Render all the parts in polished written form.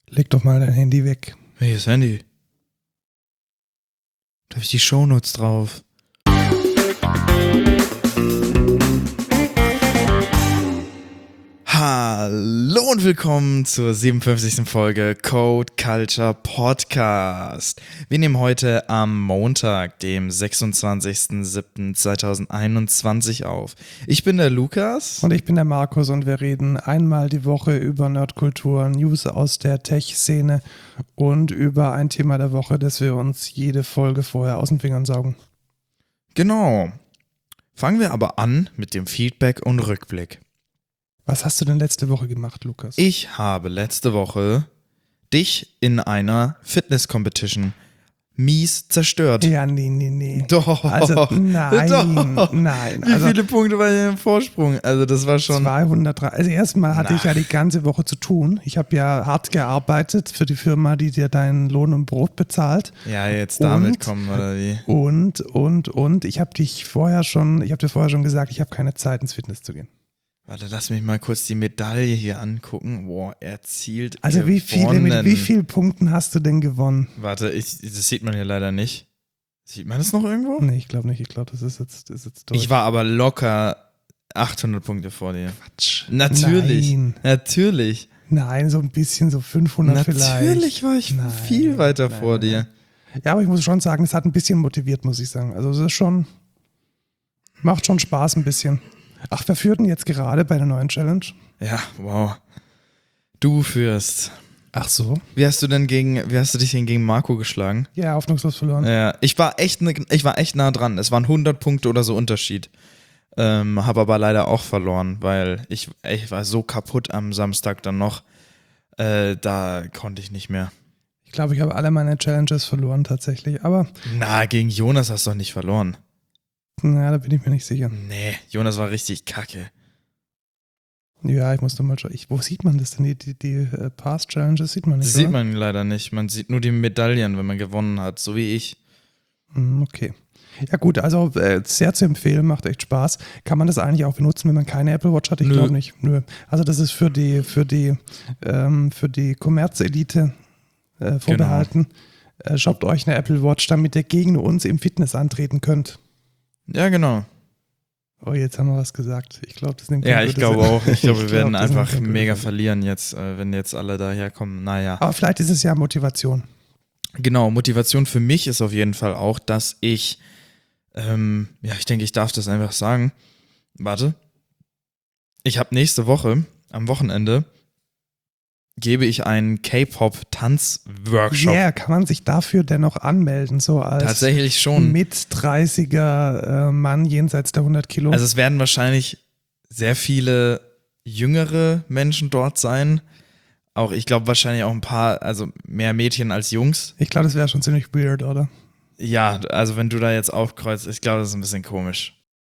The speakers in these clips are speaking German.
Leg doch mal dein Handy weg. Welches Handy? Da habe ich die Shownotes drauf. Hallo und willkommen zur 57. Folge Code Culture Podcast. Wir nehmen heute am Montag, dem 26.07.2021 auf. Ich bin der Lukas. Und ich bin der Markus und wir reden einmal die Woche über Nerdkultur, News aus der Tech-Szene und über ein Thema der Woche, das wir uns jede Folge vorher aus den Fingern saugen. Genau. Fangen wir aber an mit dem Feedback und Rückblick. Was hast du denn letzte Woche gemacht, Lukas? Ich habe letzte Woche dich in einer Fitness-Competition mies zerstört. Ja, nee. Doch. Also, nein. Wie viele Punkte war hier im Vorsprung? Also das war schon... 203. Also erstmal hatte ich ja die ganze Woche zu tun. Ich habe ja hart gearbeitet für die Firma, die dir deinen Lohn und Brot bezahlt. Ja, jetzt damit kommen, oder wie? Und. Ich habe dir vorher schon gesagt, ich habe keine Zeit, ins Fitness zu gehen. Warte, lass mich mal kurz die Medaille hier angucken. Boah, erzielt Also mit wie vielen Punkten hast du denn gewonnen? Warte, das sieht man hier leider nicht. Sieht man das noch irgendwo? Nee, ich glaube nicht. Ich glaube, das ist jetzt durch. Ich war aber locker 800 Punkte vor dir. Quatsch. Natürlich. Nein. Natürlich. Nein, so ein bisschen, so 500 vielleicht. Natürlich war ich viel weiter vor dir. Ja, aber ich muss schon sagen, es hat ein bisschen motiviert, muss ich sagen. Also es ist schon, macht schon Spaß ein bisschen. Ach, wer führt denn jetzt gerade bei der neuen Challenge? Ja, wow. Du führst. Ach so. Wie hast du dich denn gegen Marco geschlagen? Ja, hoffnungslos verloren. Ja, ich war echt nah dran. Es waren 100 Punkte oder so Unterschied. Habe aber leider auch verloren, weil ich war so kaputt am Samstag dann noch. Da konnte ich nicht mehr. Ich glaube, ich habe alle meine Challenges verloren tatsächlich, aber... Na, gegen Jonas hast du doch nicht verloren. Na, da bin ich mir nicht sicher. Nee, Jonas war richtig kacke. Ja, ich muss doch mal schauen. Wo sieht man das denn? Die Past-Challenges sieht man nicht, Das sieht man leider nicht. Man sieht nur die Medaillen, wenn man gewonnen hat, so wie ich. Okay. Ja gut, also sehr zu empfehlen, macht echt Spaß. Kann man das eigentlich auch benutzen, wenn man keine Apple Watch hat? Ich glaube nicht. Nö. Also das ist für die Kommerzelite vorbehalten. Genau. Shoppt euch eine Apple Watch, damit ihr gegen uns im Fitness antreten könnt. Ja, genau. Oh, jetzt haben wir was gesagt. Ich glaube, das nimmt Ja, ich glaube auch. Ich glaube, wir werden einfach mega verlieren jetzt, wenn jetzt alle daherkommen. Naja. Aber vielleicht ist es ja Motivation. Genau, Motivation für mich ist auf jeden Fall auch, dass ich, ich denke, ich darf das einfach sagen. Warte. Ich habe nächste Woche, am Wochenende, gebe ich einen K-Pop-Tanz-Workshop. Ja, kann man sich dafür dennoch anmelden, so als tatsächlich schon mit 30er Mann jenseits der 100 Kilo? Also es werden wahrscheinlich sehr viele jüngere Menschen dort sein. Auch, ich glaube, wahrscheinlich auch ein paar, also mehr Mädchen als Jungs. Ich glaube, das wäre schon ziemlich weird, oder? Ja, also wenn du da jetzt aufkreuzt, ich glaube, das ist ein bisschen komisch.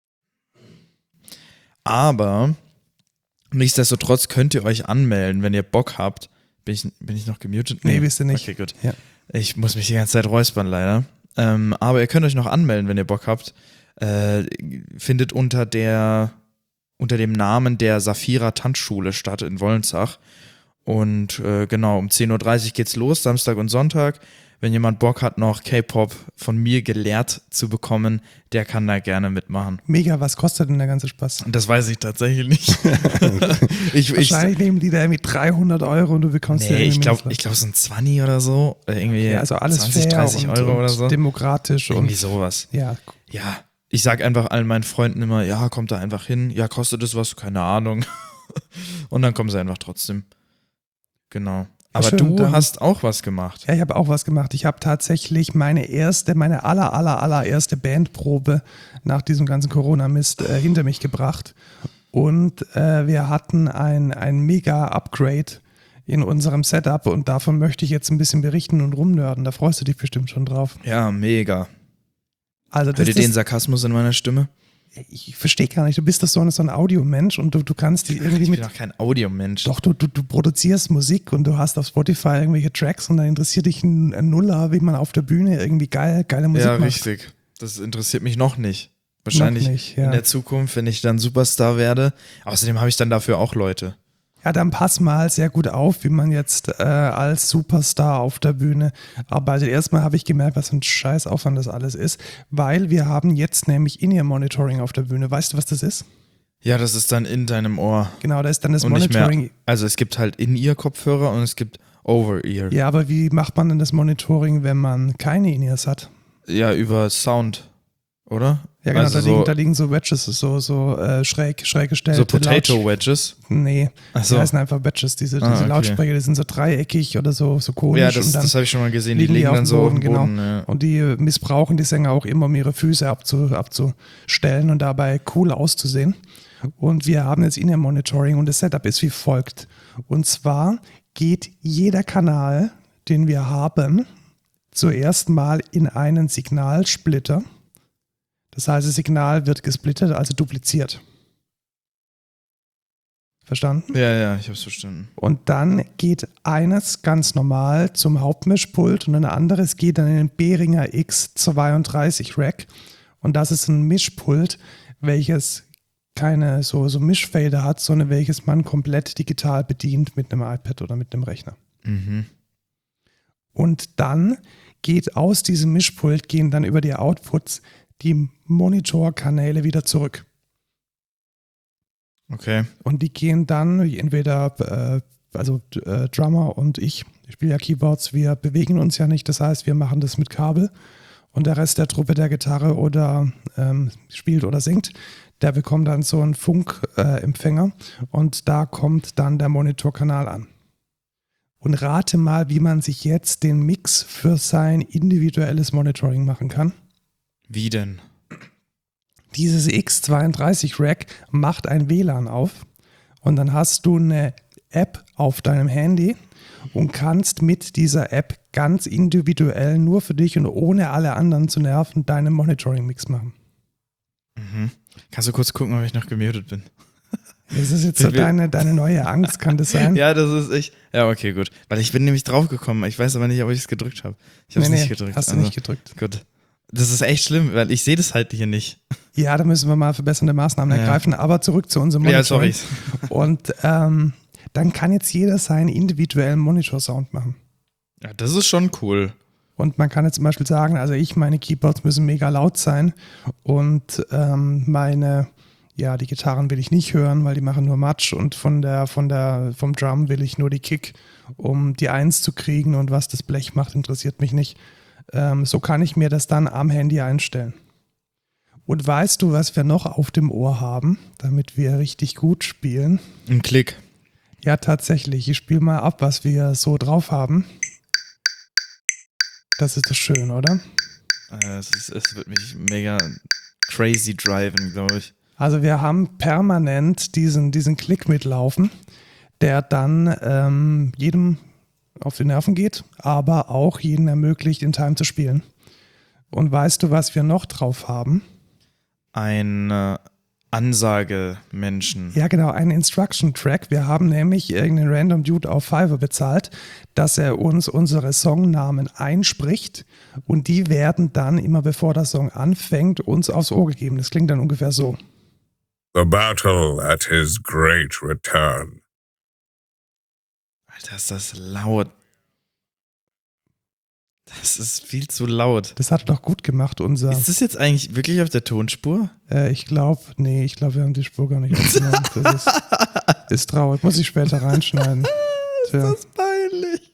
Aber nichtsdestotrotz könnt ihr euch anmelden, wenn ihr Bock habt. Bin ich noch gemutet? Nee, bist du nicht. Okay, gut. Ja. Ich muss mich die ganze Zeit räuspern, leider. Aber ihr könnt euch noch anmelden, wenn ihr Bock habt. Findet unter dem Namen der Saphira Tanzschule statt in Wollentzach. Und genau, um 10.30 Uhr geht's los, Samstag und Sonntag. Wenn jemand Bock hat, noch K-Pop von mir gelehrt zu bekommen, der kann da gerne mitmachen. Mega, was kostet denn der ganze Spaß? Das weiß ich tatsächlich nicht. Wahrscheinlich nehmen die da irgendwie 300 Euro und du bekommst nee, ich glaube so ein 20 oder so. Irgendwie ja, also alles 20, fair 30 Euro und oder so. Demokratisch. Irgendwie und sowas. Ja. Ja, ich sag einfach allen meinen Freunden immer, ja, kommt da einfach hin. Ja, kostet das was? Keine Ahnung. Und dann kommen sie einfach trotzdem. Genau. Aber schön, du hast auch was gemacht. Ja, ich habe auch was gemacht. Ich habe tatsächlich meine allererste Bandprobe nach diesem ganzen Corona-Mist hinter mich gebracht. Und wir hatten ein Mega-Upgrade in unserem Setup und davon möchte ich jetzt ein bisschen berichten und rumnörden. Da freust du dich bestimmt schon drauf. Ja, mega. Also Hört ihr den Sarkasmus in meiner Stimme? Ich verstehe gar nicht, du bist so ein Audiomensch und du kannst die irgendwie Ich bin doch kein Audiomensch. Doch, du produzierst Musik und du hast auf Spotify irgendwelche Tracks und dann interessiert dich ein Nuller, wie man auf der Bühne irgendwie geile Musik macht. Ja, richtig. Das interessiert mich noch nicht. Wahrscheinlich noch nicht, ja. In der Zukunft, wenn ich dann Superstar werde. Außerdem habe ich dann dafür auch Leute. Ja, dann pass mal sehr gut auf, wie man jetzt als Superstar auf der Bühne arbeitet. Erstmal habe ich gemerkt, was für ein Scheißaufwand das alles ist, weil wir haben jetzt nämlich In-Ear-Monitoring auf der Bühne. Weißt du, was das ist? Ja, das ist dann in deinem Ohr. Genau, da ist dann das Und nicht Monitoring. mehr, also es gibt halt In-Ear-Kopfhörer und es gibt Over-Ear. Ja, aber wie macht man denn das Monitoring, wenn man keine In-Ears hat? Ja, über Sound, oder? Ja, genau, Also da liegen so Wedges, so schräg gestellte. so Potato-Wedges. Nee, Ach so. die heißen einfach Wedges. Diese Okay. Lautsprecher, die sind so dreieckig oder so konisch. Ja, und dann das habe ich schon mal gesehen. Die liegen liegen auf dann dem so auf dem Boden, Boden. Ja. Und die missbrauchen die Sänger auch immer, um ihre Füße abzustellen und dabei cool auszusehen. Und wir haben jetzt In-Ear-Monitoring und das Setup ist wie folgt. Und zwar geht jeder Kanal, den wir haben, zuerst mal in einen Signalsplitter. Das heißt, das Signal wird gesplittet, also dupliziert. Verstanden? Ja, ich habe es verstanden. Und dann geht eines ganz normal zum Hauptmischpult und ein anderes geht dann in den Behringer X32 Rack. Und das ist ein Mischpult, welches keine so Mischfader hat, sondern welches man komplett digital bedient mit einem iPad oder mit einem Rechner. Mhm. Und dann geht aus diesem Mischpult, gehen dann über die Outputs die Monitorkanäle wieder zurück. Okay. Und die gehen dann entweder, Drummer und ich spiele ja Keyboards, wir bewegen uns ja nicht, das heißt, wir machen das mit Kabel und der Rest der Truppe, der Gitarre oder spielt oder singt, der bekommt dann so einen Funkempfänger und da kommt dann der Monitorkanal an. Und rate mal, wie man sich jetzt den Mix für sein individuelles Monitoring machen kann. Wie denn? Dieses X32-Rack macht ein WLAN auf und dann hast du eine App auf deinem Handy und kannst mit dieser App ganz individuell nur für dich und ohne alle anderen zu nerven deinen Monitoring-Mix machen. Mhm. Kannst du kurz gucken, ob ich noch gemutet bin? Das ist jetzt so deine neue Angst, kann das sein? Ja, das ist ich. Ja, okay, gut. Weil ich bin nämlich draufgekommen. Ich weiß aber nicht, ob ich es gedrückt habe. Ich habe es nicht gedrückt. Hast du nicht gedrückt. Gut. Das ist echt schlimm, weil ich sehe das halt hier nicht. Ja, da müssen wir mal verbessernde Maßnahmen ergreifen. Aber zurück zu unserem Monitoring. Ja, sorry. Und dann kann jetzt jeder seinen individuellen Monitor-Sound machen. Ja, das ist schon cool. Und man kann jetzt zum Beispiel sagen, also meine Keyboards müssen mega laut sein und die Gitarren will ich nicht hören, weil die machen nur Matsch und vom Drum will ich nur die Kick, um die Eins zu kriegen und was das Blech macht, interessiert mich nicht. So kann ich mir das dann am Handy einstellen. Und weißt du, was wir noch auf dem Ohr haben, damit wir richtig gut spielen? Ein Klick. Ja, tatsächlich. Ich spiele mal ab, was wir so drauf haben. Das ist doch schön, oder? Es wird mich mega crazy driven, glaube ich. Also wir haben permanent diesen Klick mitlaufen, der dann jedem auf die Nerven geht, aber auch jedem ermöglicht, in Time zu spielen. Und weißt du, was wir noch drauf haben? Ein Ansagemenschen. Ja, genau, einen Instruction-Track. Wir haben nämlich irgendeinen Random Dude auf Fiverr bezahlt, dass er uns unsere Songnamen einspricht und die werden dann, immer bevor der Song anfängt, uns aufs Ohr gegeben. Das klingt dann ungefähr so. The battle at his great return. Alter, ist das laut. Das ist viel zu laut. Das hat doch gut gemacht, unser... Ist das jetzt eigentlich wirklich auf der Tonspur? Ich glaube, wir haben die Spur gar nicht aufgenommen. Das ist traurig, muss ich später reinschneiden. Ist das peinlich.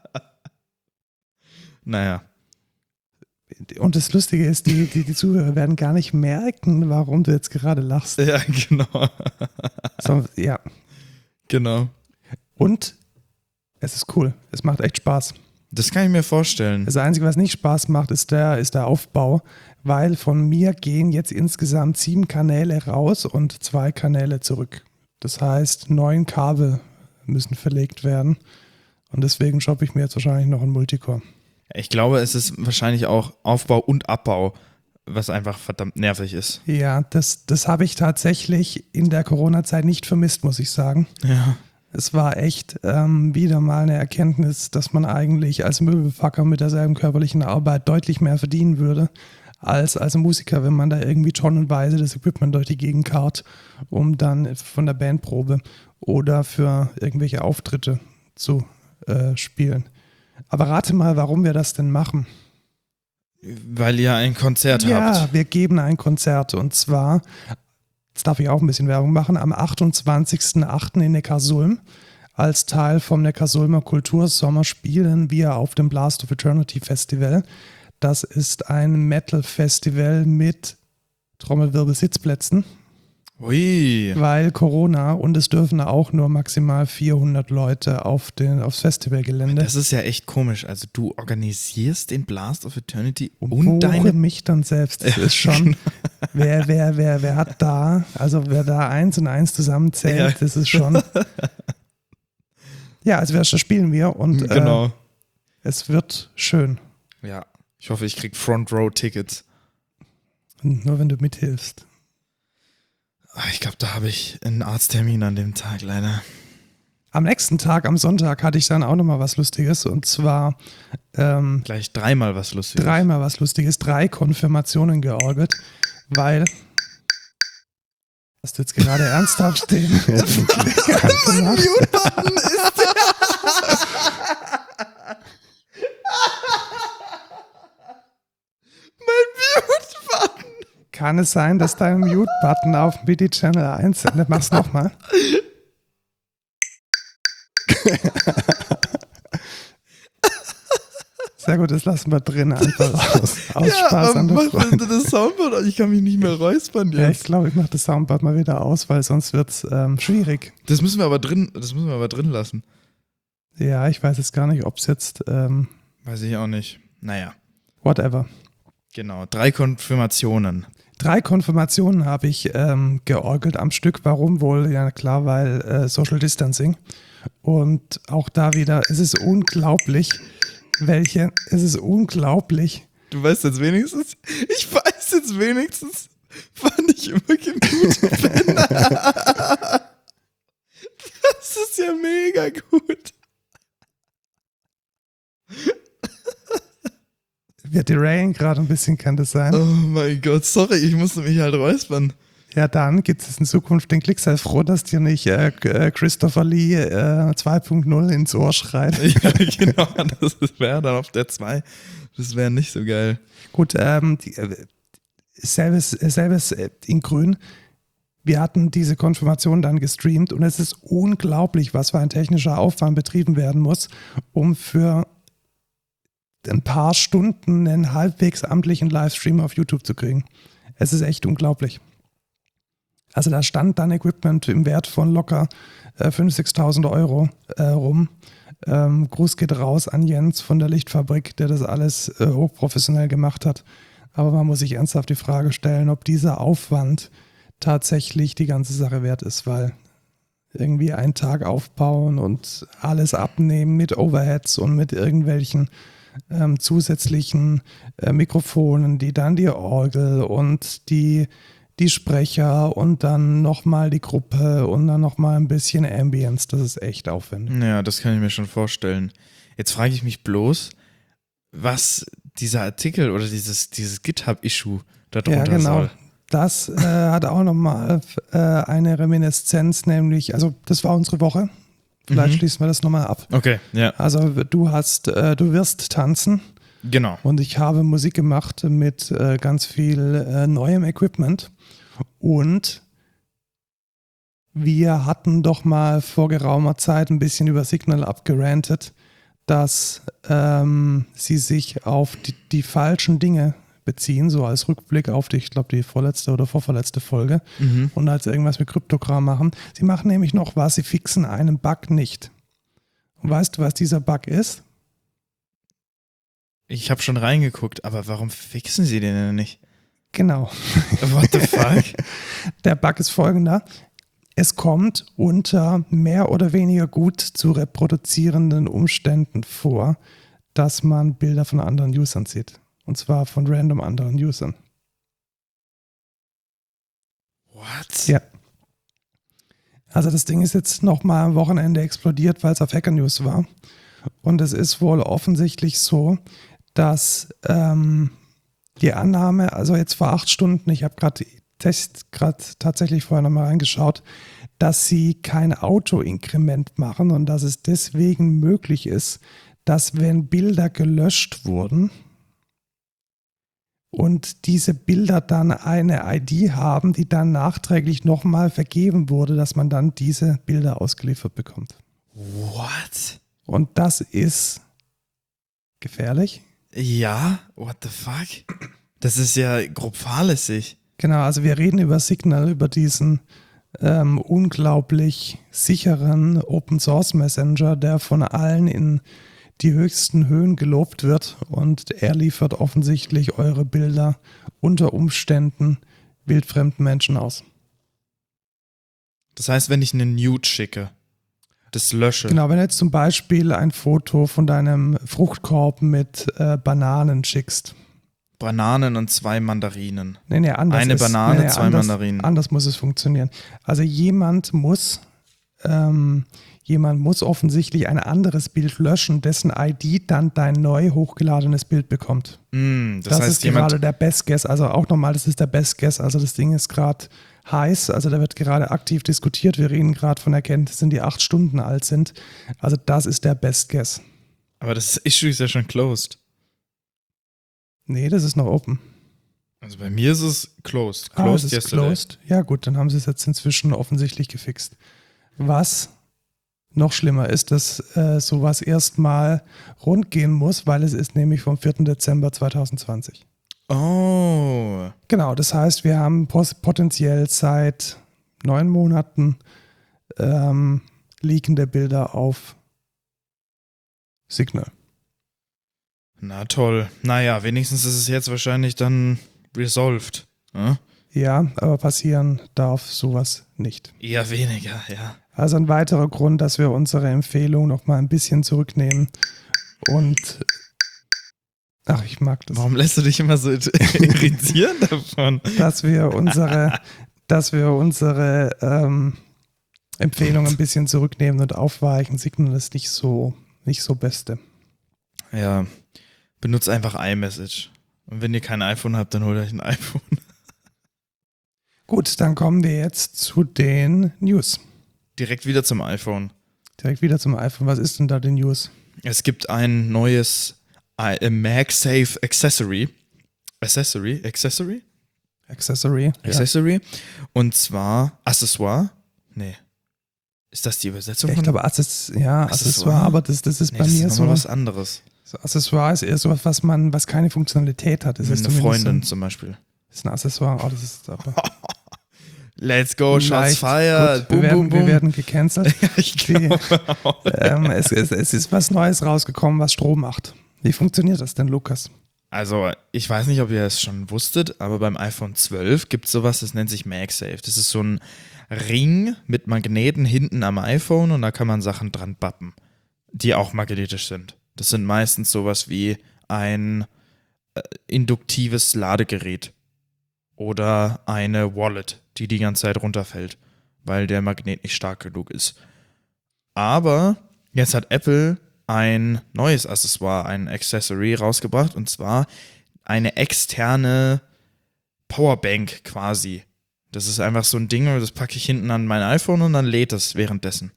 Naja. Und das Lustige ist, die Zuhörer werden gar nicht merken, warum du jetzt gerade lachst. Ja, genau. So, ja. Genau. Und es ist cool. Es macht echt Spaß. Das kann ich mir vorstellen. Das Einzige, was nicht Spaß macht, ist der Aufbau, weil von mir gehen jetzt insgesamt 7 Kanäle raus und 2 Kanäle zurück. Das heißt, 9 Kabel müssen verlegt werden. Und deswegen shoppe ich mir jetzt wahrscheinlich noch einen Multicore. Ich glaube, es ist wahrscheinlich auch Aufbau und Abbau, was einfach verdammt nervig ist. Ja, das habe ich tatsächlich in der Corona-Zeit nicht vermisst, muss ich sagen. Ja. Es war echt wieder mal eine Erkenntnis, dass man eigentlich als Möbelpacker mit derselben körperlichen Arbeit deutlich mehr verdienen würde. als Musiker, wenn man da irgendwie tonnenweise das Equipment durch die Gegend karrt, um dann von der Bandprobe oder für irgendwelche Auftritte zu spielen. Aber rate mal, warum wir das denn machen. Weil ihr ein Konzert habt. Ja, wir geben ein Konzert und zwar, jetzt darf ich auch ein bisschen Werbung machen, am 28.08. in Neckarsulm. Als Teil vom Neckarsulmer Kultursommer spielen wir auf dem Blast of Eternity Festival. Das ist ein Metal-Festival mit Trommelwirbel-Sitzplätzen. Ui. Weil Corona und es dürfen auch nur maximal 400 Leute aufs Festivalgelände. Das ist ja echt komisch. Also du organisierst den Blast of Eternity und buche deine... mich dann selbst. Das ist schon, wer hat da, also wer da 1 und 1 zusammenzählt, das ist schon... Ja, also das spielen wir und Genau. Es wird schön. Ja, ich hoffe, ich krieg Front-Row-Tickets. Nur wenn du mithilfst. Ich glaube, da habe ich einen Arzttermin an dem Tag leider. Am nächsten Tag, am Sonntag, hatte ich dann auch nochmal was Lustiges und zwar Gleich dreimal was Lustiges. 3 Konfirmationen georgelt, weil hast du jetzt gerade ernsthaft den Mute-Button ist der. Mein Mute-Button. Kann es sein, dass dein Mute-Button auf MIDI Channel 1 sendet? Mach's nochmal. Sehr gut, das lassen wir drin einfach aus Spaß an der mach Freude. bitte das Soundboard an. Ich kann mich nicht mehr räuspern Ja, ich jetzt. glaube, ich mache das Soundboard mal wieder aus, weil sonst wird's schwierig. Das müssen wir aber drin lassen. Ja, ich weiß jetzt gar nicht, ob es jetzt Weiß ich auch nicht. Naja, whatever. genau. 3 Konfirmationen. 3 Konfirmationen habe ich georgelt am Stück. Warum wohl? Ja klar, weil Social Distancing. Und auch da wieder, es ist unglaublich, es ist unglaublich. Du weißt jetzt wenigstens, ich weiß jetzt wenigstens, wann ich immer gemutet bin. Das ist ja mega gut. Wir derailen gerade ein bisschen, kann das sein? Oh mein Gott, sorry, ich musste mich halt räuspern. Ja, dann gibt es in Zukunft den Klick. Sei froh, dass dir nicht Christopher Lee 2.0 ins Ohr schreit. Ja, genau, das wäre dann auf der 2. Das wäre nicht so geil. Gut, selbes in Grün. Wir hatten diese Konfirmation dann gestreamt und es ist unglaublich, was für ein technischer Aufwand betrieben werden muss, um für ein paar Stunden einen halbwegs amtlichen Livestream auf YouTube zu kriegen. Es ist echt unglaublich. Also da stand dann Equipment im Wert von locker 5.000, 6.000 Euro rum. Gruß geht raus an Jens von der Lichtfabrik, der das alles hochprofessionell gemacht hat. Aber man muss sich ernsthaft die Frage stellen, ob dieser Aufwand tatsächlich die ganze Sache wert ist, weil irgendwie einen Tag aufbauen und alles abnehmen mit Overheads und mit irgendwelchen zusätzlichen Mikrofonen, die dann die Orgel und die Sprecher und dann nochmal die Gruppe und dann nochmal ein bisschen Ambience. Das ist echt aufwendig. Ja, das kann ich mir schon vorstellen. Jetzt frage ich mich bloß, was dieser Artikel oder dieses GitHub-Issue da drunter Ja, genau. soll. Das hat auch nochmal eine Reminiszenz, nämlich, also das war unsere Woche. Vielleicht schließen wir das nochmal ab. Okay, ja, Also du wirst tanzen. genau. Und ich habe Musik gemacht mit ganz viel neuem Equipment. Und wir hatten doch mal vor geraumer Zeit ein bisschen über Signal abgerantet, dass sie sich auf die falschen Dinge beziehen, so als Rückblick auf ich glaube, die vorletzte oder vorverletzte Folge und als irgendwas mit Kryptogramm machen. Sie machen nämlich noch was, sie fixen einen Bug nicht. Und weißt du, was dieser Bug ist? Ich habe schon reingeguckt, aber warum fixen sie den denn nicht? Genau. What the fuck? Der Bug ist folgender. Es kommt unter mehr oder weniger gut zu reproduzierenden Umständen vor, dass man Bilder von anderen Usern sieht. Und zwar von random anderen Usern. What? Ja. Also das Ding ist jetzt nochmal am Wochenende explodiert, weil es auf Hacker News war. Und es ist wohl offensichtlich so, dass Die Annahme, also jetzt vor 8 Stunden, ich habe gerade tatsächlich vorher nochmal reingeschaut, dass sie kein Auto-Inkrement machen und dass es deswegen möglich ist, dass wenn Bilder gelöscht wurden und diese Bilder dann eine ID haben, die dann nachträglich nochmal vergeben wurde, dass man dann diese Bilder ausgeliefert bekommt. What? Und das ist gefährlich. Ja, what the fuck? Das ist ja grob fahrlässig. Genau, also wir reden über Signal, über diesen unglaublich sicheren Open-Source-Messenger, der von allen in die höchsten Höhen gelobt wird, und er liefert offensichtlich eure Bilder unter Umständen wildfremden Menschen aus. Das heißt, wenn ich eine Nude schicke, das lösche. Genau, wenn du jetzt zum Beispiel ein Foto von deinem Fruchtkorb mit Bananen schickst. Bananen und 2 Mandarinen. Nee, anders. Eine Banane, 2 anders, Mandarinen. Anders muss es funktionieren. Also jemand muss offensichtlich ein anderes Bild löschen, dessen ID dann dein neu hochgeladenes Bild bekommt. Das heißt, ist gerade der Best Guess. Also auch nochmal, das ist der Best Guess. Also das Ding ist gerade heiß. Also da wird gerade aktiv diskutiert. Wir reden gerade von Erkenntnissen, die 8 Stunden alt sind. Also das ist der Best Guess. Aber das Issue ist ja schon closed. Nee, das ist noch open. Also bei mir ist es closed. Es Closed ist yesterday. closed. Ja gut, dann haben sie es jetzt inzwischen offensichtlich gefixt. Was noch schlimmer ist, dass sowas erstmal rund gehen muss, weil es ist nämlich vom 4. Dezember 2020. Oh. Genau, das heißt, wir haben potenziell seit 9 Monaten liegende Bilder auf Signal. Na toll. Naja, wenigstens ist es jetzt wahrscheinlich dann resolved. Ja? Ja, aber passieren darf sowas nicht. Eher weniger, ja. Also ein weiterer Grund, dass wir unsere Empfehlung noch mal ein bisschen zurücknehmen und ich mag das. Warum lässt du dich immer so irritieren davon? Dass wir unsere Empfehlung ein bisschen zurücknehmen und aufweichen. Signal ist nicht so Beste. Ja, benutzt einfach iMessage. Und wenn ihr kein iPhone habt, dann holt euch ein iPhone. Gut, dann kommen wir jetzt zu den News. Direkt wieder zum iPhone. Was ist denn da die News? Es gibt ein neues MagSafe Accessory. Accessory? Und zwar Accessoire. Nee. Ist das die Übersetzung? Ja, ich glaube Accessoire, aber das ist bei mir das ist so was anderes. So Accessoire ist eher so was keine Funktionalität hat. Das ist eine Freundin zum Beispiel. Das ist ein Accessoire, das ist aber Let's go, shots fired. Gut, wir werden gecancelt. Ja, ich glaube auch. Es ist was Neues rausgekommen, was Strom macht. Wie funktioniert das denn, Lukas? Also, ich weiß nicht, ob ihr es schon wusstet, aber beim iPhone 12 gibt es sowas, das nennt sich MagSafe. Das ist so ein Ring mit Magneten hinten am iPhone und da kann man Sachen dran bappen, die auch magnetisch sind. Das sind meistens sowas wie ein induktives Ladegerät oder eine Wallet, die ganze Zeit runterfällt, weil der Magnet nicht stark genug ist. Aber jetzt hat Apple ein neues Accessoire, ein Accessory rausgebracht, und zwar eine externe Powerbank quasi. Das ist einfach so ein Ding, das packe ich hinten an mein iPhone und dann lädt es währenddessen.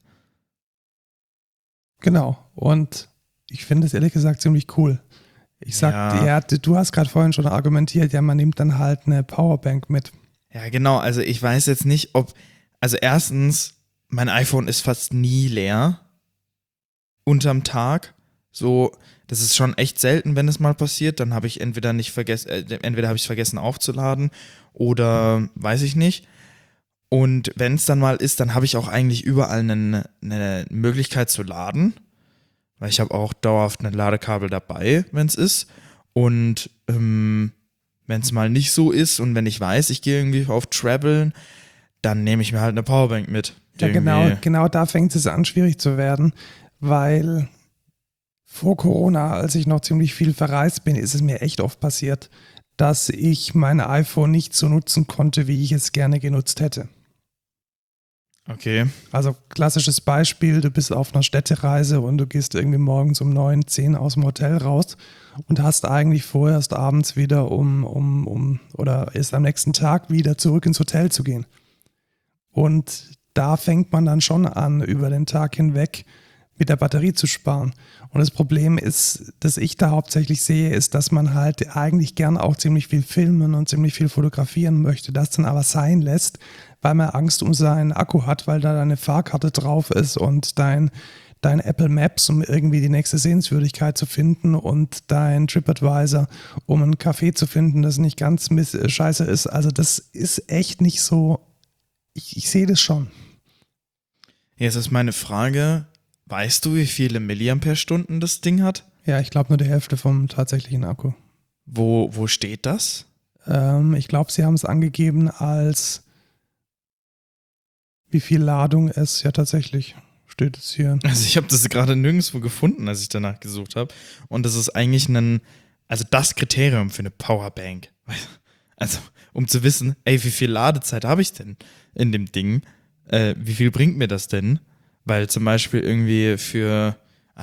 Genau, und ich finde es ehrlich gesagt ziemlich cool. Du hast gerade vorhin schon argumentiert, ja, man nimmt dann halt eine Powerbank mit. Ja, genau, also ich weiß jetzt nicht, also erstens, mein iPhone ist fast nie leer unterm Tag. So, das ist schon echt selten, wenn es mal passiert. Dann habe ich entweder habe ich es vergessen aufzuladen oder weiß ich nicht. Und wenn es dann mal ist, dann habe ich auch eigentlich überall eine Möglichkeit zu laden. Weil ich habe auch dauerhaft ein Ladekabel dabei, wenn es ist. Und wenn es mal nicht so ist und wenn ich weiß, ich gehe irgendwie auf Traveln, dann nehme ich mir halt eine Powerbank mit. Ja, genau da fängt es an, schwierig zu werden, weil vor Corona, als ich noch ziemlich viel verreist bin, ist es mir echt oft passiert, dass ich mein iPhone nicht so nutzen konnte, wie ich es gerne genutzt hätte. Okay. Also klassisches Beispiel, du bist auf einer Städtereise und du gehst irgendwie morgens um 9, 10 aus dem Hotel raus und hast eigentlich vor, erst abends wieder oder erst am nächsten Tag wieder zurück ins Hotel zu gehen. Und da fängt man dann schon an, über den Tag hinweg mit der Batterie zu sparen. Und das Problem ist, dass ich da hauptsächlich sehe, ist, dass man halt eigentlich gern auch ziemlich viel filmen und ziemlich viel fotografieren möchte, das dann aber sein lässt, weil man Angst um seinen Akku hat, weil da deine Fahrkarte drauf ist und dein Apple Maps, um irgendwie die nächste Sehenswürdigkeit zu finden und dein TripAdvisor, um einen Café zu finden, das nicht ganz scheiße ist. Also das ist echt nicht so, ich sehe das schon. Jetzt ist meine Frage, weißt du, wie viele Milliampere-Stunden das Ding hat? Ja, ich glaube nur die Hälfte vom tatsächlichen Akku. Wo steht das? Ich glaube, sie haben es angegeben als wie viel Ladung es ja tatsächlich steht es hier. Also ich habe das gerade nirgendwo gefunden, als ich danach gesucht habe. Und das ist eigentlich das Kriterium für eine Powerbank. Also, um zu wissen, wie viel Ladezeit habe ich denn in dem Ding? Wie viel bringt mir das denn? Weil zum Beispiel irgendwie für,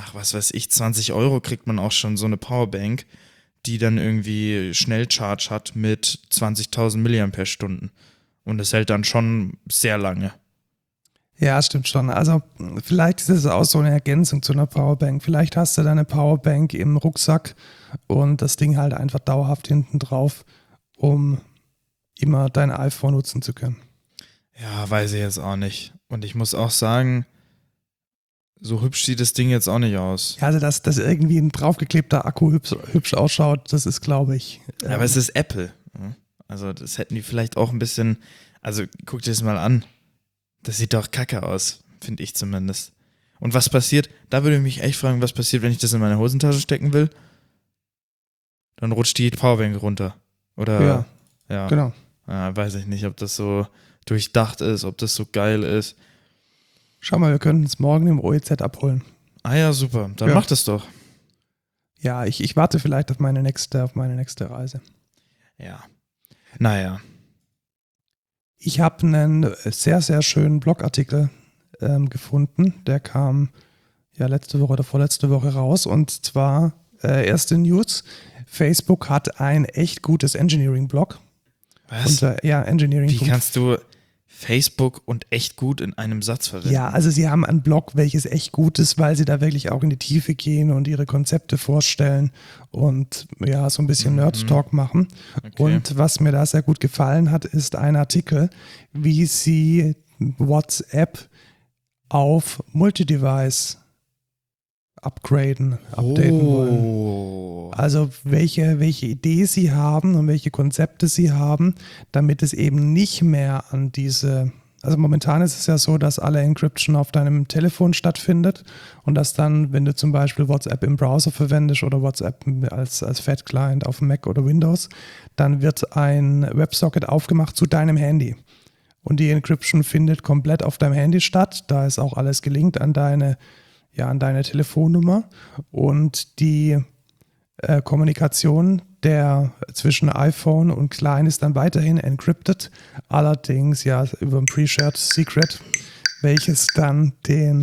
20 € kriegt man auch schon so eine Powerbank, die dann irgendwie Schnellcharge hat mit 20.000 Milliampere-Stunden. Und das hält dann schon sehr lange. Ja, stimmt schon. Also vielleicht ist es auch so eine Ergänzung zu einer Powerbank. Vielleicht hast du deine Powerbank im Rucksack und das Ding halt einfach dauerhaft hinten drauf, um immer dein iPhone nutzen zu können. Ja, weiß ich jetzt auch nicht. Und ich muss auch sagen, so hübsch sieht das Ding jetzt auch nicht aus. Ja, also dass irgendwie ein draufgeklebter Akku hübsch ausschaut, das ist, glaube ich. Ja, aber es ist Apple. Also das hätten die vielleicht auch ein bisschen, also guck dir das mal an. Das sieht doch kacke aus, finde ich zumindest. Und was passiert, da würde ich mich echt fragen, was passiert, wenn ich das in meine Hosentasche stecken will? Dann rutscht die Powerbank runter. Oder? Ja. Genau. Ja, weiß ich nicht, ob das so durchdacht ist, ob das so geil ist. Schau mal, wir können es morgen im OEZ abholen. Ah ja, super. Dann mach das doch. Ja, ich warte vielleicht auf meine nächste Reise. Ja. Naja. Ich habe einen sehr, sehr schönen Blogartikel gefunden. Der kam ja letzte Woche oder vorletzte Woche raus. Und zwar erste News. Facebook hat ein echt gutes Engineering-Blog. Was? Engineering. Wie kannst du Facebook und echt gut in einem Satz verwenden? Ja, also sie haben ein Blog, welches echt gut ist, weil sie da wirklich auch in die Tiefe gehen und ihre Konzepte vorstellen und ja, so ein bisschen Nerd-Talk machen. Okay. Und was mir da sehr gut gefallen hat, ist ein Artikel, wie sie WhatsApp auf Multi-Device updaten wollen. Also welche Idee sie haben und welche Konzepte sie haben, damit es eben nicht mehr an also momentan ist es ja so, dass alle Encryption auf deinem Telefon stattfindet und dass dann, wenn du zum Beispiel WhatsApp im Browser verwendest oder WhatsApp als Fat-Client auf Mac oder Windows, dann wird ein WebSocket aufgemacht zu deinem Handy. Und die Encryption findet komplett auf deinem Handy statt. Da ist auch alles gelinkt an deine Telefonnummer und die Kommunikation zwischen iPhone und Client ist dann weiterhin encrypted, allerdings ja über ein Pre-Shared Secret, welches dann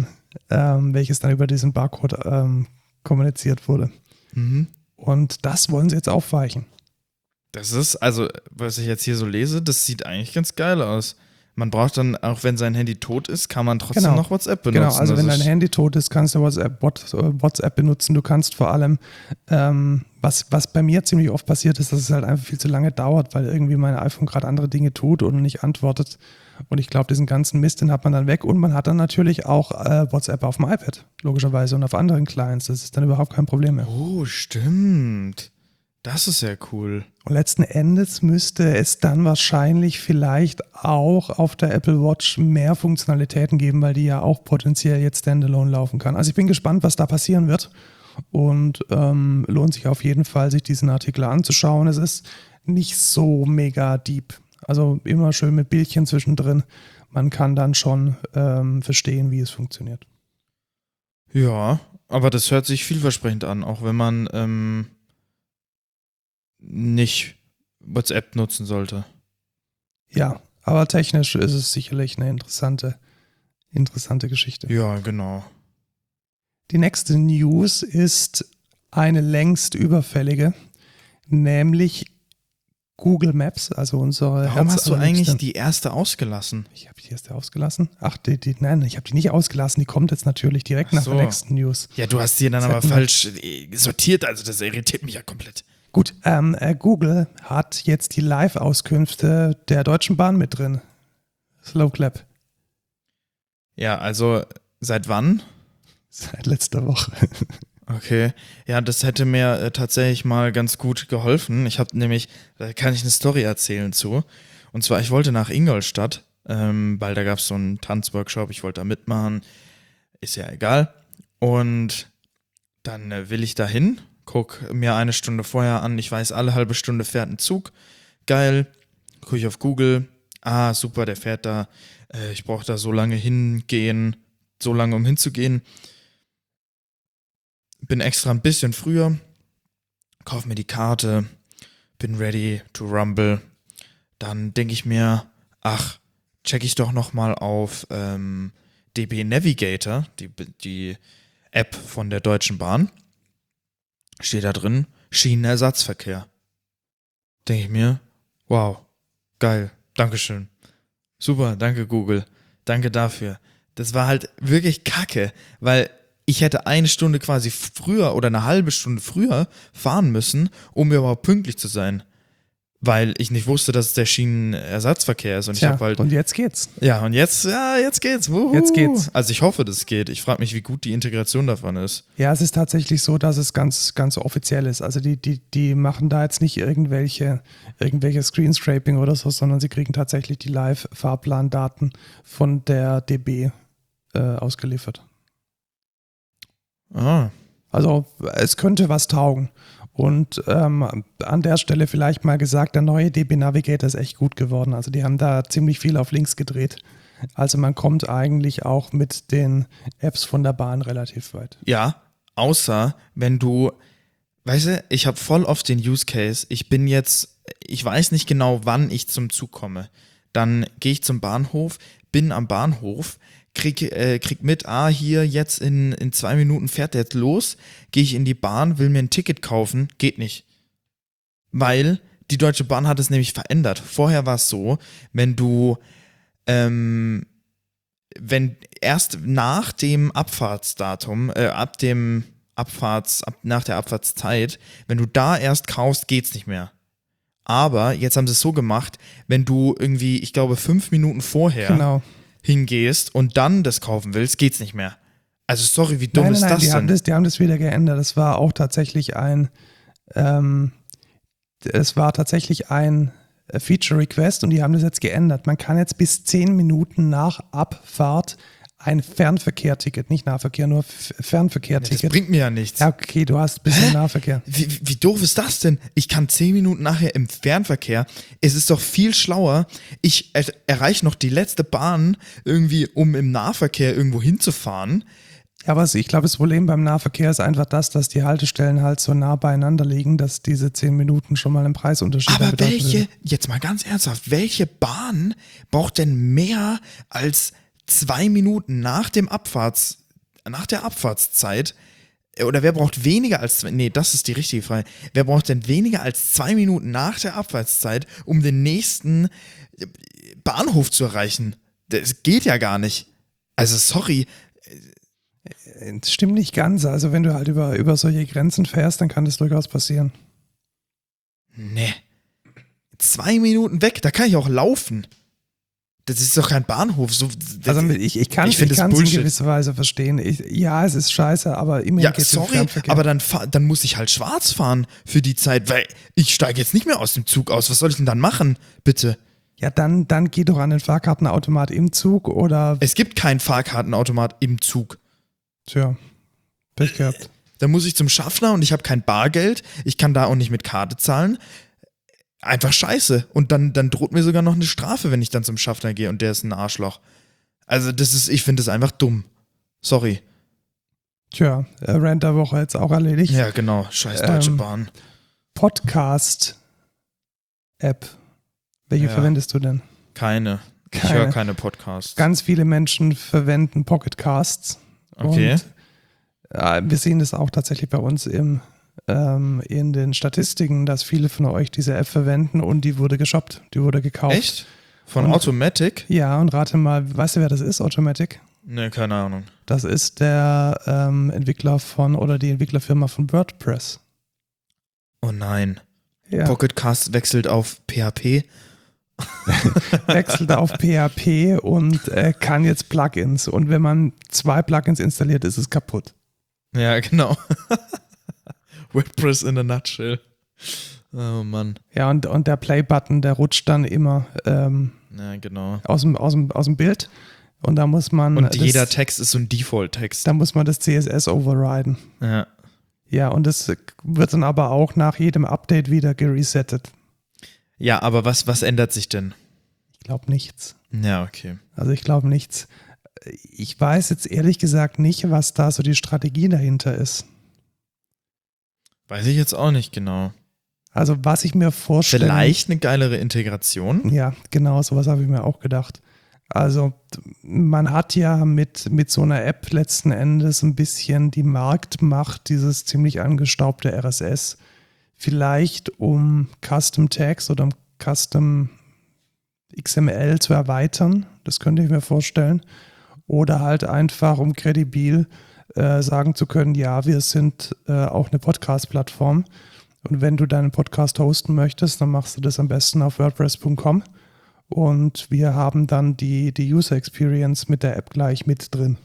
über diesen Barcode kommuniziert wurde. Mhm. Und das wollen sie jetzt aufweichen. Das ist, also, was ich jetzt hier so lese, das sieht eigentlich ganz geil aus. Man braucht dann, auch wenn sein Handy tot ist, kann man trotzdem noch WhatsApp benutzen. Genau, also wenn dein Handy tot ist, kannst du WhatsApp benutzen. Du kannst vor allem, was bei mir ziemlich oft passiert ist, dass es halt einfach viel zu lange dauert, weil irgendwie mein iPhone gerade andere Dinge tut und nicht antwortet. Und ich glaube, diesen ganzen Mist, den hat man dann weg. Und man hat dann natürlich auch WhatsApp auf dem iPad, logischerweise, und auf anderen Clients. Das ist dann überhaupt kein Problem mehr. Oh, stimmt. Das ist ja cool. Und letzten Endes müsste es dann wahrscheinlich vielleicht auch auf der Apple Watch mehr Funktionalitäten geben, weil die ja auch potenziell jetzt standalone laufen kann. Also ich bin gespannt, was da passieren wird und lohnt sich auf jeden Fall, sich diesen Artikel anzuschauen. Es ist nicht so mega deep. Also immer schön mit Bildchen zwischendrin. Man kann dann schon verstehen, wie es funktioniert. Ja, aber das hört sich vielversprechend an, auch wenn man nicht WhatsApp nutzen sollte. Ja, aber technisch ist es sicherlich eine interessante Interessante Geschichte. Ja, genau. Die nächste News ist eine längst überfällige, nämlich Google Maps, also unsere Warum hast du eigentlich herzallerliebste- die erste ausgelassen? Ich habe die erste ausgelassen. Ach, nein, ich habe die nicht ausgelassen. Die kommt jetzt natürlich direkt Ach nach so. der nächsten News. Ja, du hast sie dann Das aber hätten wir- falsch sortiert, also das irritiert mich ja komplett. Gut, Google hat jetzt die Live-Auskünfte der Deutschen Bahn mit drin. Slow Clap. Ja, also seit wann? Seit letzter Woche. Okay, ja, das hätte mir tatsächlich mal ganz gut geholfen. Ich habe nämlich, da kann ich eine Story erzählen zu. Und zwar, ich wollte nach Ingolstadt, weil da gab es so einen Tanzworkshop, ich wollte da mitmachen, ist ja egal. Und dann will ich da hin, guck mir eine Stunde vorher an, ich weiß, alle halbe Stunde fährt ein Zug, geil, gucke ich auf Google, super, der fährt da, ich brauche da so lange hingehen, so lange um hinzugehen. Bin extra ein bisschen früher, kauf mir die Karte, bin ready to rumble. Dann denke ich mir, check ich doch nochmal auf DB Navigator, die App von der Deutschen Bahn. Steht da drin, Schienenersatzverkehr. Denke ich mir, wow, geil, Dankeschön. Super, danke Google, danke dafür. Das war halt wirklich kacke, weil ich hätte eine Stunde quasi früher oder eine halbe Stunde früher fahren müssen, um überhaupt pünktlich zu sein. Weil ich nicht wusste, dass es der Schienenersatzverkehr ist. Und ich habe halt. Und jetzt geht's. Ja, und jetzt geht's. Wuhu. Jetzt geht's. Also ich hoffe, dass es geht. Ich frage mich, wie gut die Integration davon ist. Ja, es ist tatsächlich so, dass es ganz, ganz offiziell ist. Also die machen da jetzt nicht irgendwelche Screenscraping oder so, sondern sie kriegen tatsächlich die Live-Fahrplandaten von der DB ausgeliefert. Also es könnte was taugen. Und an der Stelle vielleicht mal gesagt, der neue DB Navigator ist echt gut geworden. Also die haben da ziemlich viel auf links gedreht. Also man kommt eigentlich auch mit den Apps von der Bahn relativ weit. Ja, außer wenn du, weißt du, ich habe voll oft den Use Case, ich weiß nicht genau, wann ich zum Zug komme. Dann gehe ich zum Bahnhof, bin am Bahnhof, krieg mit, hier jetzt in 2 Minuten fährt der jetzt los, gehe ich in die Bahn, will mir ein Ticket kaufen, geht nicht. Weil die Deutsche Bahn hat es nämlich verändert. Vorher war es so, wenn erst nach dem Abfahrtsdatum, nach der Abfahrtszeit, wenn du da erst kaufst, geht's nicht mehr. Aber jetzt haben sie es so gemacht, wenn du irgendwie, ich glaube, 5 Minuten vorher hingehst und dann das kaufen willst, geht's nicht mehr. Also sorry, wie dumm ist das denn? Die haben das wieder geändert. Es war auch tatsächlich ein Feature-Request und die haben das jetzt geändert. Man kann jetzt bis 10 Minuten nach Abfahrt ein Fernverkehrticket, nicht Nahverkehr, nur Fernverkehrticket. Das bringt mir ja nichts. Ja, okay, du hast ein bisschen Nahverkehr. Wie doof ist das denn? Ich kann 10 Minuten nachher im Fernverkehr. Es ist doch viel schlauer. Ich erreiche noch die letzte Bahn irgendwie, um im Nahverkehr irgendwo hinzufahren. Ja, aber ich glaube, das Problem beim Nahverkehr ist einfach das, dass die Haltestellen halt so nah beieinander liegen, dass diese 10 Minuten schon mal einen Preisunterschied Aber bedeuten. jetzt mal ganz ernsthaft, welche Bahn braucht denn mehr als 2 Minuten nach der Abfahrtszeit? Oder wer braucht weniger als, das ist die richtige Frage. Wer braucht denn weniger als 2 Minuten nach der Abfahrtszeit, um den nächsten Bahnhof zu erreichen? Das geht ja gar nicht. Also sorry. Das stimmt nicht ganz. Also wenn du halt über solche Grenzen fährst, dann kann das durchaus passieren. Nee. 2 Minuten weg, da kann ich auch laufen. Das ist doch kein Bahnhof. Ich kann es in gewisser Weise verstehen. Es ist scheiße, aber immerhin geht es im Fernverkehr. Aber dann muss ich halt schwarz fahren für die Zeit, weil ich steige jetzt nicht mehr aus dem Zug aus. Was soll ich denn dann machen, bitte? Ja, dann geh doch an den Fahrkartenautomat im Zug oder... Es gibt keinen Fahrkartenautomat im Zug. Tja, Pech gehabt. Da muss ich zum Schaffner und ich habe kein Bargeld. Ich kann da auch nicht mit Karte zahlen. Einfach scheiße. Und dann droht mir sogar noch eine Strafe, wenn ich dann zum Schaffner gehe und der ist ein Arschloch. Also ich finde das einfach dumm. Sorry. Tja, Rant der Woche jetzt auch erledigt. Ja, genau. Scheiß Deutsche Bahn. Podcast-App. Welche verwendest du denn? Keine. Ich höre keine Podcasts. Ganz viele Menschen verwenden Pocket Casts. Okay. Und wir sehen das auch tatsächlich bei uns in den Statistiken, dass viele von euch diese App verwenden und die wurde geshoppt, die wurde gekauft. Echt? Von Und- Automatic? Ja, und rate mal, weißt du, wer das ist, Automatic? Ne, keine Ahnung. Das ist der Entwickler oder die Entwicklerfirma von WordPress. Oh nein. Ja. Pocket Cast wechselt auf PHP. Wechselt auf PHP und kann jetzt Plugins. Und wenn man 2 Plugins installiert, ist es kaputt. Ja, genau. WordPress in a nutshell. Oh Mann. Ja, und der Play-Button, der rutscht dann immer Ja, genau. aus dem Bild. Und da muss man. Und jeder Text ist so ein Default-Text. Da muss man das CSS overriden. Ja. Ja, und das wird dann aber auch nach jedem Update wieder geresettet. Ja, aber was ändert sich denn? Ich glaube nichts. Ja, okay. Also ich glaube nichts. Ich weiß jetzt ehrlich gesagt nicht, was da so die Strategie dahinter ist. Weiß ich jetzt auch nicht genau. Also was ich mir vorstelle. Vielleicht eine geilere Integration? Ja, genau, sowas habe ich mir auch gedacht. Also man hat ja mit so einer App letzten Endes ein bisschen die Marktmacht dieses ziemlich angestaubte RSS. Vielleicht um Custom Tags oder um Custom XML zu erweitern, das könnte ich mir vorstellen. Oder halt einfach, um kredibil sagen zu können, ja, wir sind auch eine Podcast-Plattform. Und wenn du deinen Podcast hosten möchtest, dann machst du das am besten auf WordPress.com. Und wir haben dann die User Experience mit der App gleich mit drin.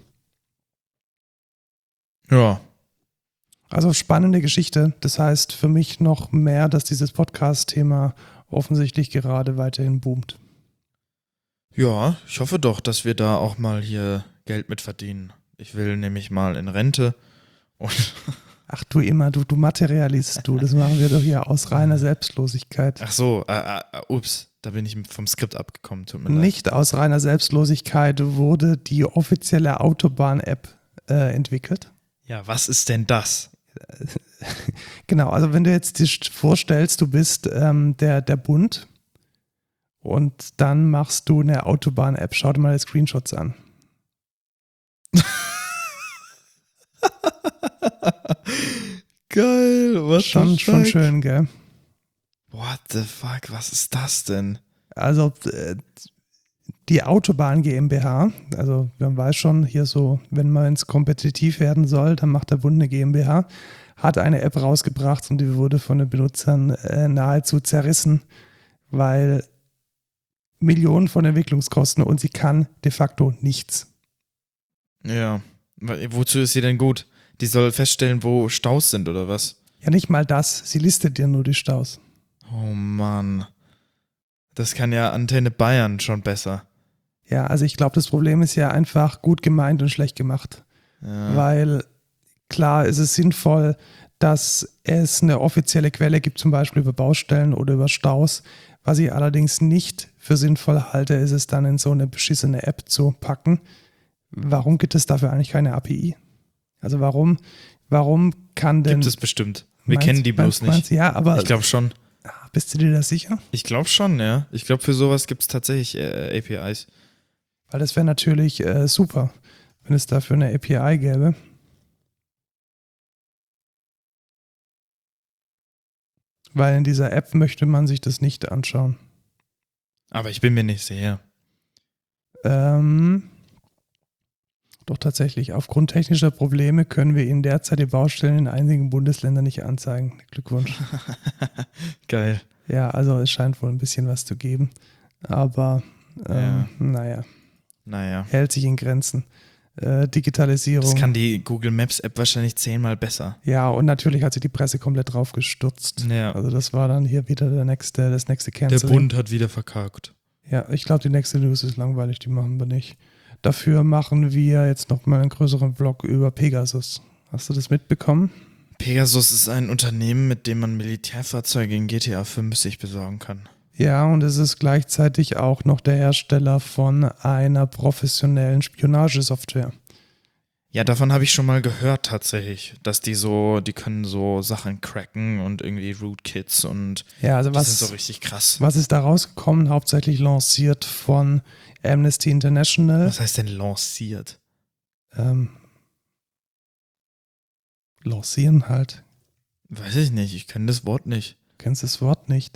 Ja. Also spannende Geschichte. Das heißt für mich noch mehr, dass dieses Podcast-Thema offensichtlich gerade weiterhin boomt. Ja, ich hoffe doch, dass wir da auch mal hier Geld mit verdienen. Ich will nämlich mal in Rente und Ach du immer, du Materialist, du. Das machen wir doch hier aus reiner Selbstlosigkeit. ach so, ups, da bin ich vom Skript abgekommen, tut mir leid. Nicht aus reiner Selbstlosigkeit wurde die offizielle Autobahn-App entwickelt. Ja, was ist denn das? Genau, also wenn du jetzt dir vorstellst, du bist der Bund und dann machst du eine Autobahn-App. Schau dir mal die Screenshots an. Geil, was Schon schön, gell? What the fuck, was ist das denn? Also die Autobahn GmbH, also man weiß schon, hier so, wenn man ins kompetitiv werden soll, dann macht der Bund eine GmbH, hat eine App rausgebracht und die wurde von den Benutzern nahezu zerrissen, weil Millionen von Entwicklungskosten und sie kann de facto nichts. Ja, wozu ist sie denn gut? Die soll feststellen, wo Staus sind oder was? Ja, nicht mal das, sie listet dir nur die Staus. Oh Mann. Das kann ja Antenne Bayern schon besser. Ja, also ich glaube, das Problem ist ja einfach gut gemeint und schlecht gemacht. Ja. Weil klar ist es sinnvoll, dass es eine offizielle Quelle gibt, zum Beispiel über Baustellen oder über Staus. Was ich allerdings nicht für sinnvoll halte, ist es dann in so eine beschissene App zu packen. Warum gibt es dafür eigentlich keine API? Also warum kann denn... Gibt es bestimmt. Wir kennen die bloß nicht. Ja, aber Ich glaube schon. bist du dir da sicher? Ich glaube schon, ja. Ich glaube, für sowas gibt es tatsächlich APIs. Weil das wäre natürlich super, wenn es dafür eine API gäbe. Weil in dieser App möchte man sich das nicht anschauen. Aber ich bin mir nicht sicher. Doch tatsächlich, aufgrund technischer Probleme können wir Ihnen derzeit die Baustellen in einigen Bundesländern nicht anzeigen. Glückwunsch. Geil. Ja, also es scheint wohl ein bisschen was zu geben. Aber Ja. naja, hält sich in Grenzen. Digitalisierung. Das kann die Google Maps App wahrscheinlich 10-mal besser. Ja, und natürlich hat sich die Presse komplett drauf gestürzt. Ja. Also das war dann hier wieder das nächste Der Canceling. Bund hat wieder verkackt. Ja, ich glaube, die nächste News ist langweilig, die machen wir nicht. Dafür machen wir jetzt nochmal einen größeren Vlog über Pegasus. Hast du das mitbekommen? Pegasus ist ein Unternehmen, mit dem man Militärfahrzeuge in GTA 5 sich besorgen kann. Ja, und es ist gleichzeitig auch noch der Hersteller von einer professionellen Spionagesoftware. Ja, davon habe ich schon mal gehört tatsächlich, dass die können so Sachen cracken und irgendwie Rootkits und Ja, also die sind so richtig krass. Was ist da rausgekommen? Hauptsächlich lanciert von Amnesty International. Was heißt denn lanciert? Lancieren halt. Weiß ich nicht, ich kenne das Wort nicht. Kennst das Wort nicht?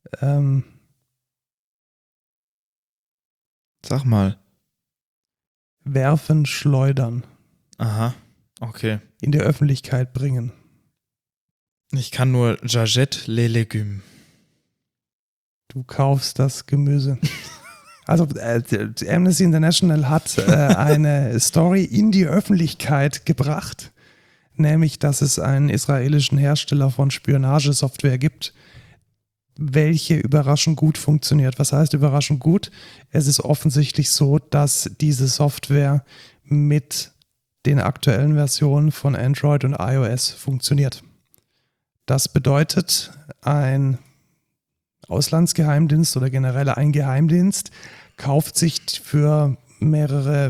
Sag mal. Werfen, schleudern. Aha, okay. In die Öffentlichkeit bringen. Ich kann nur J'achète les légumes. Du kaufst das Gemüse. Also Amnesty International hat eine Story in die Öffentlichkeit gebracht, nämlich, dass es einen israelischen Hersteller von Spionagesoftware gibt, welche überraschend gut funktioniert. Was heißt überraschend gut? Es ist offensichtlich so, dass diese Software mit den aktuellen Versionen von Android und iOS funktioniert. Das bedeutet, ein Auslandsgeheimdienst oder generell ein Geheimdienst kauft sich für mehrere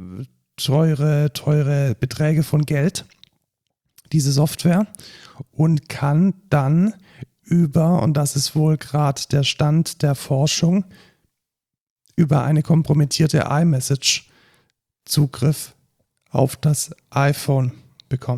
teure Beträge von Geld diese Software und kann dann und das ist wohl gerade der Stand der Forschung, über eine kompromittierte iMessage Zugriff auf das iPhone bekommen.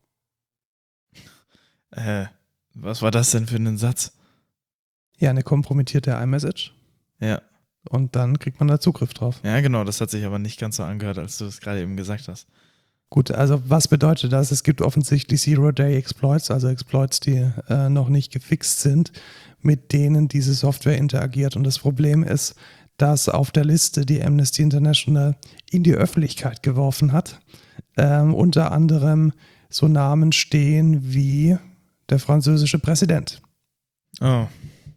Was war das denn für einen Satz? Ja, eine kompromittierte iMessage. Ja. Und dann kriegt man da Zugriff drauf. Ja, genau, das hat sich aber nicht ganz so angehört, als du es gerade eben gesagt hast. Gut, also was bedeutet das? Es gibt offensichtlich Zero-Day-Exploits, also Exploits, die noch nicht gefixt sind, mit denen diese Software interagiert. Und das Problem ist, dass auf der Liste, die Amnesty International in die Öffentlichkeit geworfen hat, unter anderem so Namen stehen wie der französische Präsident. Oh.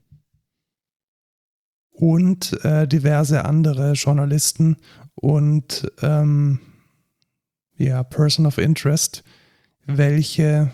Und diverse andere Journalisten und Person of Interest, welche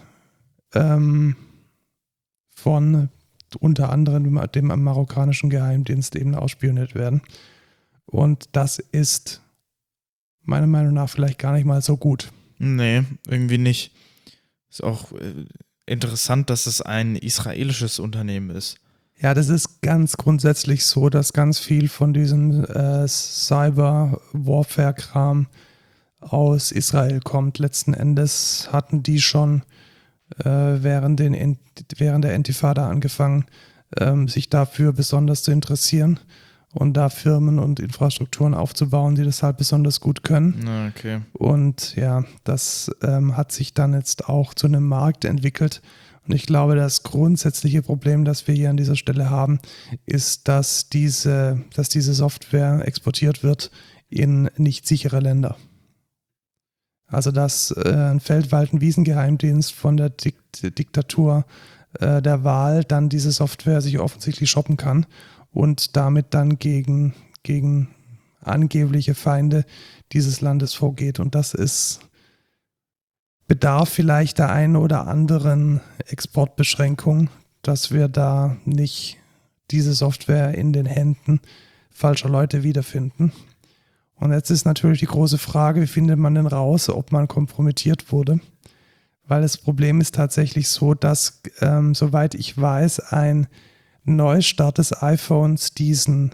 von unter anderem dem marokkanischen Geheimdienst eben ausspioniert werden. Und das ist meiner Meinung nach vielleicht gar nicht mal so gut. Nee, irgendwie nicht. Ist auch interessant, dass es ein israelisches Unternehmen ist. Ja, das ist ganz grundsätzlich so, dass ganz viel von diesem Cyber-Warfare-Kram aus Israel kommt. Letzten Endes hatten die schon während der Intifada angefangen, sich dafür besonders zu interessieren und da Firmen und Infrastrukturen aufzubauen, die das halt besonders gut können. Okay. Und ja, das hat sich dann jetzt auch zu einem Markt entwickelt. Und ich glaube, das grundsätzliche Problem, das wir hier an dieser Stelle haben, ist, dass diese Software exportiert wird in nicht sichere Länder. Also dass ein Feldwald-Wiesengeheimdienst von der Diktatur der Wahl dann diese Software sich offensichtlich shoppen kann und damit dann gegen angebliche Feinde dieses Landes vorgeht. Und das bedarf vielleicht der einen oder anderen Exportbeschränkung, dass wir da nicht diese Software in den Händen falscher Leute wiederfinden. Und jetzt ist natürlich die große Frage, wie findet man denn raus, ob man kompromittiert wurde? Weil das Problem ist tatsächlich so, dass, soweit ich weiß, ein Neustart des iPhones dieses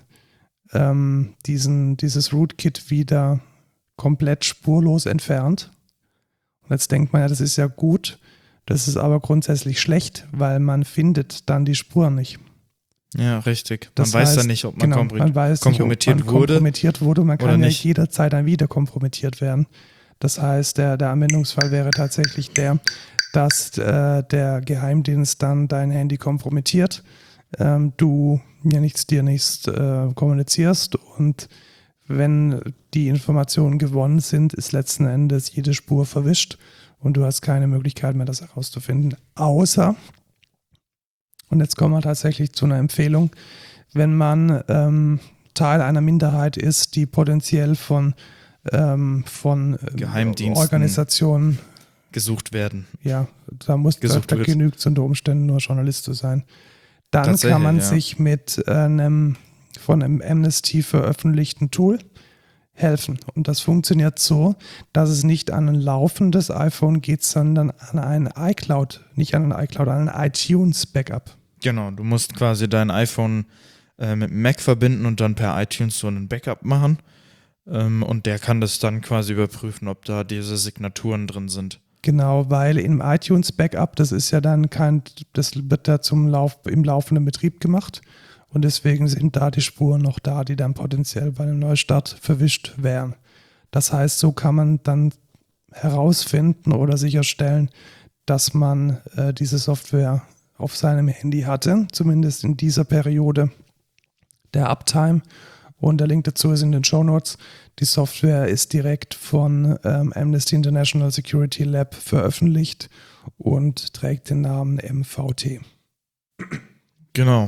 Rootkit wieder komplett spurlos entfernt. Und jetzt denkt man ja, das ist ja gut, das ist aber grundsätzlich schlecht, weil man findet dann die Spuren nicht. Ja, richtig. Das man weiß heißt, dann nicht, ob man, man weiß kompromittiert nicht, ob man kompromittiert wurde. Man kann ja nicht. jederzeit dann wieder kompromittiert werden. Das heißt, der Anwendungsfall wäre tatsächlich dass der Geheimdienst dann dein Handy kompromittiert, du dir nichts kommunizierst und wenn die Informationen gewonnen sind, ist letzten Endes jede Spur verwischt und du hast keine Möglichkeit mehr, das herauszufinden. Außer, und jetzt kommen wir tatsächlich zu einer Empfehlung, wenn man Teil einer Minderheit ist, die potenziell von Geheimdiensten Organisationen gesucht werden. Ja, da genügt es unter Umständen nur Journalist zu sein. Dann kann man sich mit einem von einem Amnesty veröffentlichten Tool, helfen. Und das funktioniert so, dass es nicht an ein laufendes iPhone geht, sondern an ein iCloud, nicht an ein iCloud, an ein iTunes-Backup. Genau, du musst quasi dein iPhone mit dem Mac verbinden und dann per iTunes so einen Backup machen. Und der kann das dann quasi überprüfen, ob da diese Signaturen drin sind. Genau, weil im iTunes-Backup, das ist ja dann das wird da im laufenden Betrieb gemacht. Und deswegen sind da die Spuren noch da, die dann potenziell bei einem Neustart verwischt wären. Das heißt, so kann man dann herausfinden oder sicherstellen, dass man diese Software auf seinem Handy hatte, zumindest in dieser Periode der Uptime. Und der Link dazu ist in den Shownotes. Die Software ist direkt von Amnesty International Security Lab veröffentlicht und trägt den Namen MVT. Genau.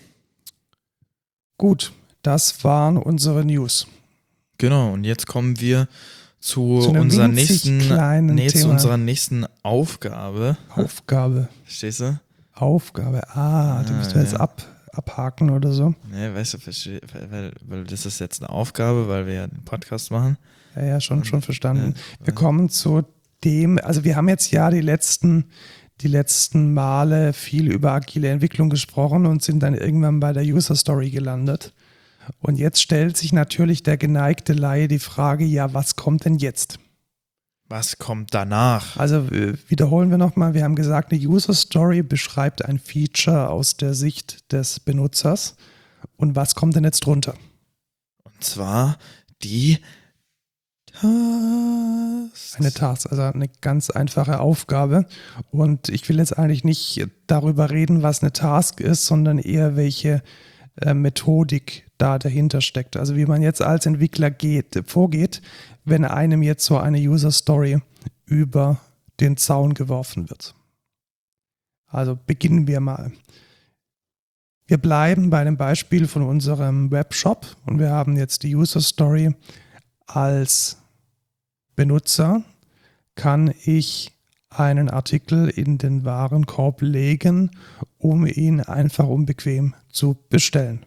Gut, das waren unsere News. Genau, und jetzt kommen wir zu einem unserer Thema. nächsten Aufgabe. Aufgabe. Verstehst du? Aufgabe. Die musst du jetzt abhaken oder so. Nee, weißt du, weil das ist jetzt eine Aufgabe, weil wir ja den Podcast machen. Ja, schon verstanden. Wir kommen zu dem, also wir haben jetzt ja die letzten Male viel über agile Entwicklung gesprochen und sind dann irgendwann bei der User Story gelandet. Und jetzt stellt sich natürlich der geneigte Laie die Frage, ja, was kommt denn jetzt? Was kommt danach? Also wiederholen wir nochmal, wir haben gesagt, eine User Story beschreibt ein Feature aus der Sicht des Benutzers. Und was kommt denn jetzt drunter? Und zwar die Tasks. Eine Task, also eine ganz einfache Aufgabe. Und ich will jetzt eigentlich nicht darüber reden, was eine Task ist, sondern eher welche Methodik da dahinter steckt. Also wie man jetzt als Entwickler vorgeht, wenn einem jetzt so eine User Story über den Zaun geworfen wird. Also beginnen wir mal. Wir bleiben bei dem Beispiel von unserem Webshop und wir haben jetzt die User Story. Als Benutzer kann ich einen Artikel in den Warenkorb legen, um ihn einfach unbequem zu bestellen.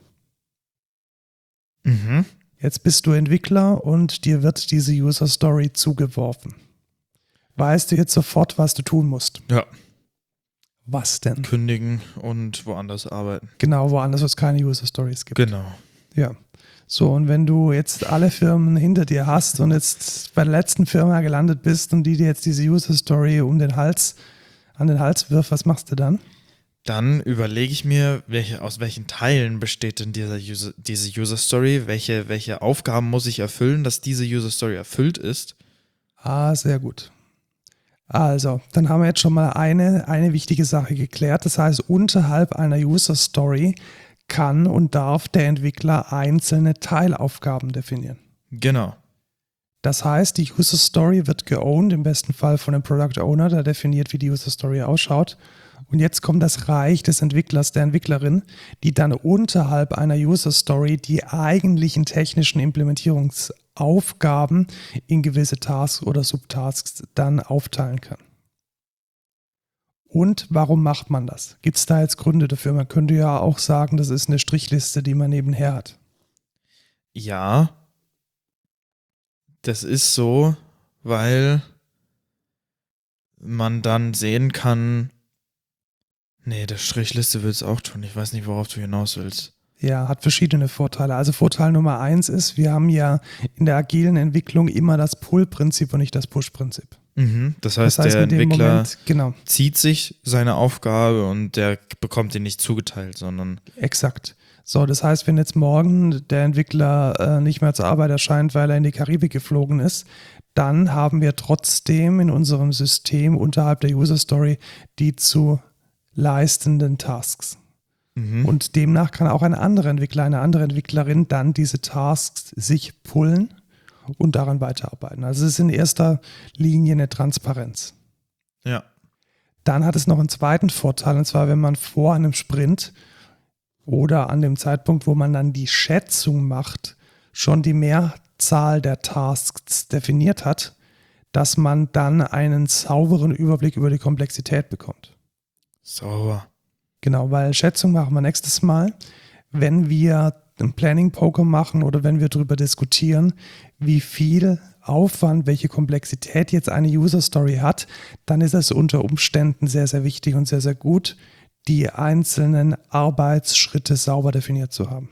Mhm. Jetzt bist du Entwickler und dir wird diese User Story zugeworfen. Weißt du jetzt sofort, was du tun musst? Ja. Was denn? Kündigen und woanders arbeiten. Genau, woanders, wo es keine User Stories gibt. Genau. Ja. So, und wenn du jetzt alle Firmen hinter dir hast und jetzt bei der letzten Firma gelandet bist und die dir jetzt diese User Story an den Hals wirft, was machst du dann? Dann überlege ich mir, aus welchen Teilen besteht denn diese User Story, welche Aufgaben muss ich erfüllen, dass diese User Story erfüllt ist. Sehr gut. Also, dann haben wir jetzt schon mal eine wichtige Sache geklärt. Das heißt, unterhalb einer User Story kann und darf der Entwickler einzelne Teilaufgaben definieren. Genau. Das heißt, die User Story wird geowned, im besten Fall von dem Product Owner, der definiert, wie die User Story ausschaut. Und jetzt kommt das Reich des Entwicklers, der Entwicklerin, die dann unterhalb einer User Story die eigentlichen technischen Implementierungsaufgaben in gewisse Tasks oder Subtasks dann aufteilen kann. Und warum macht man das? Gibt es da jetzt Gründe dafür? Man könnte ja auch sagen, das ist eine Strichliste, die man nebenher hat. Ja, das ist so, weil man dann sehen kann, nee, der Strichliste will es auch tun. Ich weiß nicht, worauf du hinaus willst. Ja, hat verschiedene Vorteile. Also Vorteil Nummer 1 ist, wir haben ja in der agilen Entwicklung immer das Pull-Prinzip und nicht das Push-Prinzip. Mhm. Das heißt, der Entwickler genau, zieht sich seine Aufgabe und der bekommt die nicht zugeteilt, sondern... Exakt. So, das heißt, wenn jetzt morgen der Entwickler nicht mehr zur Arbeit erscheint, weil er in die Karibik geflogen ist, dann haben wir trotzdem in unserem System unterhalb der User Story die zu leistenden Tasks. Mhm. Und demnach kann auch ein anderer Entwickler, eine andere Entwicklerin dann diese Tasks sich pullen und daran weiterarbeiten. Also es ist in erster Linie eine Transparenz. Ja. Dann hat es noch einen zweiten Vorteil, und zwar, wenn man vor einem Sprint oder an dem Zeitpunkt, wo man dann die Schätzung macht, schon die Mehrzahl der Tasks definiert hat, dass man dann einen sauberen Überblick über die Komplexität bekommt. Sauber. Genau, weil Schätzung machen wir nächstes Mal. Wenn wir einen Planning-Poker machen oder wenn wir darüber diskutieren, wie viel Aufwand, welche Komplexität jetzt eine User-Story hat, dann ist es unter Umständen sehr, sehr wichtig und sehr, sehr gut, die einzelnen Arbeitsschritte sauber definiert zu haben.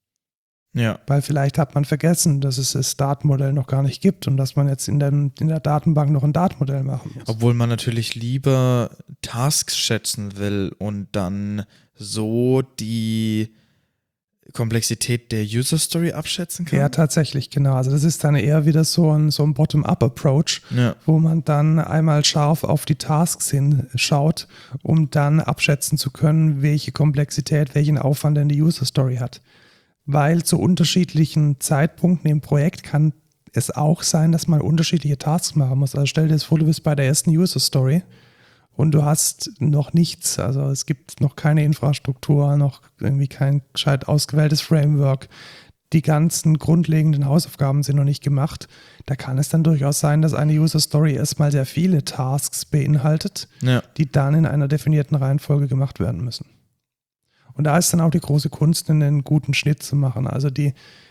Ja. Weil vielleicht hat man vergessen, dass es das Datenmodell noch gar nicht gibt und dass man jetzt in der Datenbank noch ein Datenmodell machen muss. Obwohl man natürlich lieber Tasks schätzen will und dann so die Komplexität der User Story abschätzen kann. Ja, tatsächlich, genau. Also das ist dann eher wieder so ein Bottom-up-Approach, Ja. wo man dann einmal scharf auf die Tasks hinschaut, um dann abschätzen zu können, welche Komplexität, welchen Aufwand denn die User Story hat. Weil zu unterschiedlichen Zeitpunkten im Projekt kann es auch sein, dass man unterschiedliche Tasks machen muss. Also stell dir das vor, du bist bei der ersten User Story und du hast noch nichts. Also es gibt noch keine Infrastruktur, noch irgendwie kein gescheit ausgewähltes Framework. Die ganzen grundlegenden Hausaufgaben sind noch nicht gemacht. Da kann es dann durchaus sein, dass eine User Story erstmal sehr viele Tasks beinhaltet, Ja. die dann in einer definierten Reihenfolge gemacht werden müssen. Und da ist dann auch die große Kunst, einen guten Schnitt zu machen. Also die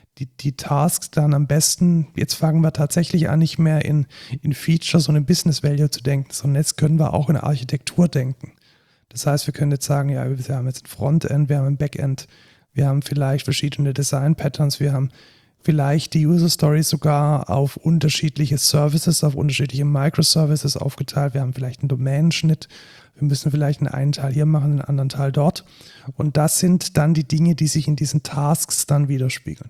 Tasks dann am besten, jetzt fangen wir tatsächlich an, nicht mehr in Features und in Business Value zu denken, sondern jetzt können wir auch in Architektur denken. Das heißt, wir können jetzt sagen, ja, wir haben jetzt ein Frontend, wir haben ein Backend, wir haben vielleicht verschiedene Design-Patterns, wir haben vielleicht die User Stories sogar auf unterschiedliche Services, auf unterschiedliche Microservices aufgeteilt. Wir haben vielleicht einen Domänenschnitt. Wir müssen vielleicht einen Teil hier machen, einen anderen Teil dort. Und das sind dann die Dinge, die sich in diesen Tasks dann widerspiegeln.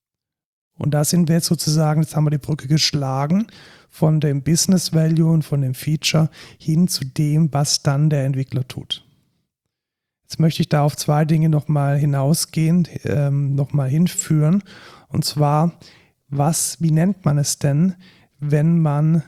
Und da sind wir jetzt sozusagen, jetzt haben wir die Brücke geschlagen von dem Business Value und von dem Feature hin zu dem, was dann der Entwickler tut. Jetzt möchte ich da auf zwei Dinge nochmal hinausgehen, nochmal hinführen. Und zwar, wie nennt man es denn, wenn man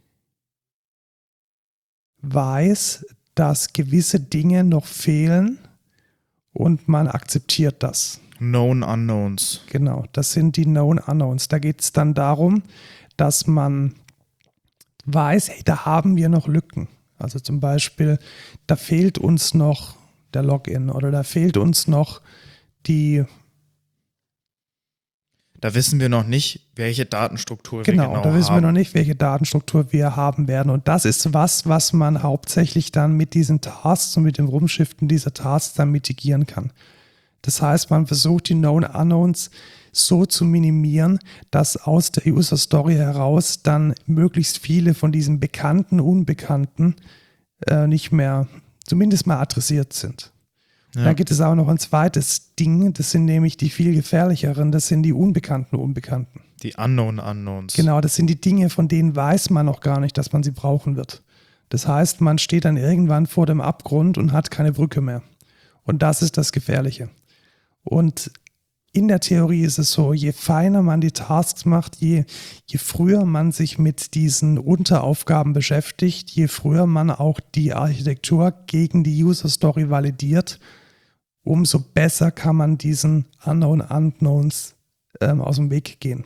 weiß, dass gewisse Dinge noch fehlen und man akzeptiert das? Known Unknowns. Genau, das sind die Known Unknowns. Da geht es dann darum, dass man weiß, hey, da haben wir noch Lücken. Also zum Beispiel, da fehlt uns noch der Login oder da fehlt uns noch Da wissen wir noch nicht, welche Datenstruktur wir genau haben. Da wissen wir noch nicht, welche Datenstruktur wir haben werden. Und das ist was man hauptsächlich dann mit diesen Tasks und mit dem Rumschiften dieser Tasks dann mitigieren kann. Das heißt, man versucht die Known Unknowns so zu minimieren, dass aus der User Story heraus dann möglichst viele von diesen bekannten, Unbekannten nicht mehr, zumindest mal adressiert sind. Ja. Dann gibt es auch noch ein zweites Ding, das sind nämlich die viel gefährlicheren, das sind die unbekannten Unbekannten. Die Unknown Unknowns. Genau, das sind die Dinge, von denen weiß man noch gar nicht, dass man sie brauchen wird. Das heißt, man steht dann irgendwann vor dem Abgrund und hat keine Brücke mehr. Und das ist das Gefährliche. Und in der Theorie ist es so, je feiner man die Tasks macht, je früher man sich mit diesen Unteraufgaben beschäftigt, je früher man auch die Architektur gegen die User Story validiert, umso besser kann man diesen Unknown Unknowns aus dem Weg gehen.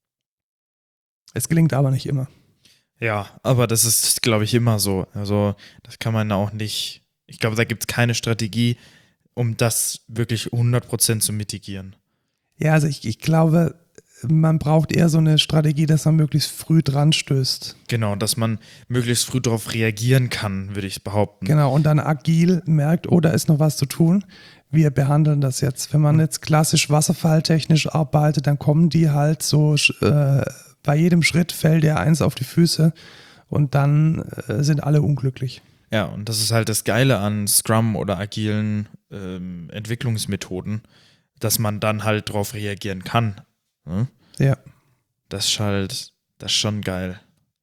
Es gelingt aber nicht immer. Ja, aber das ist, glaube ich, immer so. Also das kann man auch nicht, ich glaube, da gibt es keine Strategie, um das wirklich 100% zu mitigieren. Ja, also ich glaube, man braucht eher so eine Strategie, dass man möglichst früh dran stößt. Genau, dass man möglichst früh darauf reagieren kann, würde ich behaupten. Genau, und dann agil merkt, oh, da ist noch was zu tun. Wir behandeln das jetzt. Wenn man jetzt klassisch wasserfalltechnisch arbeitet, dann kommen die halt so, bei jedem Schritt fällt der eins auf die Füße und dann sind alle unglücklich. Ja, und das ist halt das Geile an Scrum oder agilen Entwicklungsmethoden, dass man dann halt drauf reagieren kann. Ne? Ja. Das ist schon geil.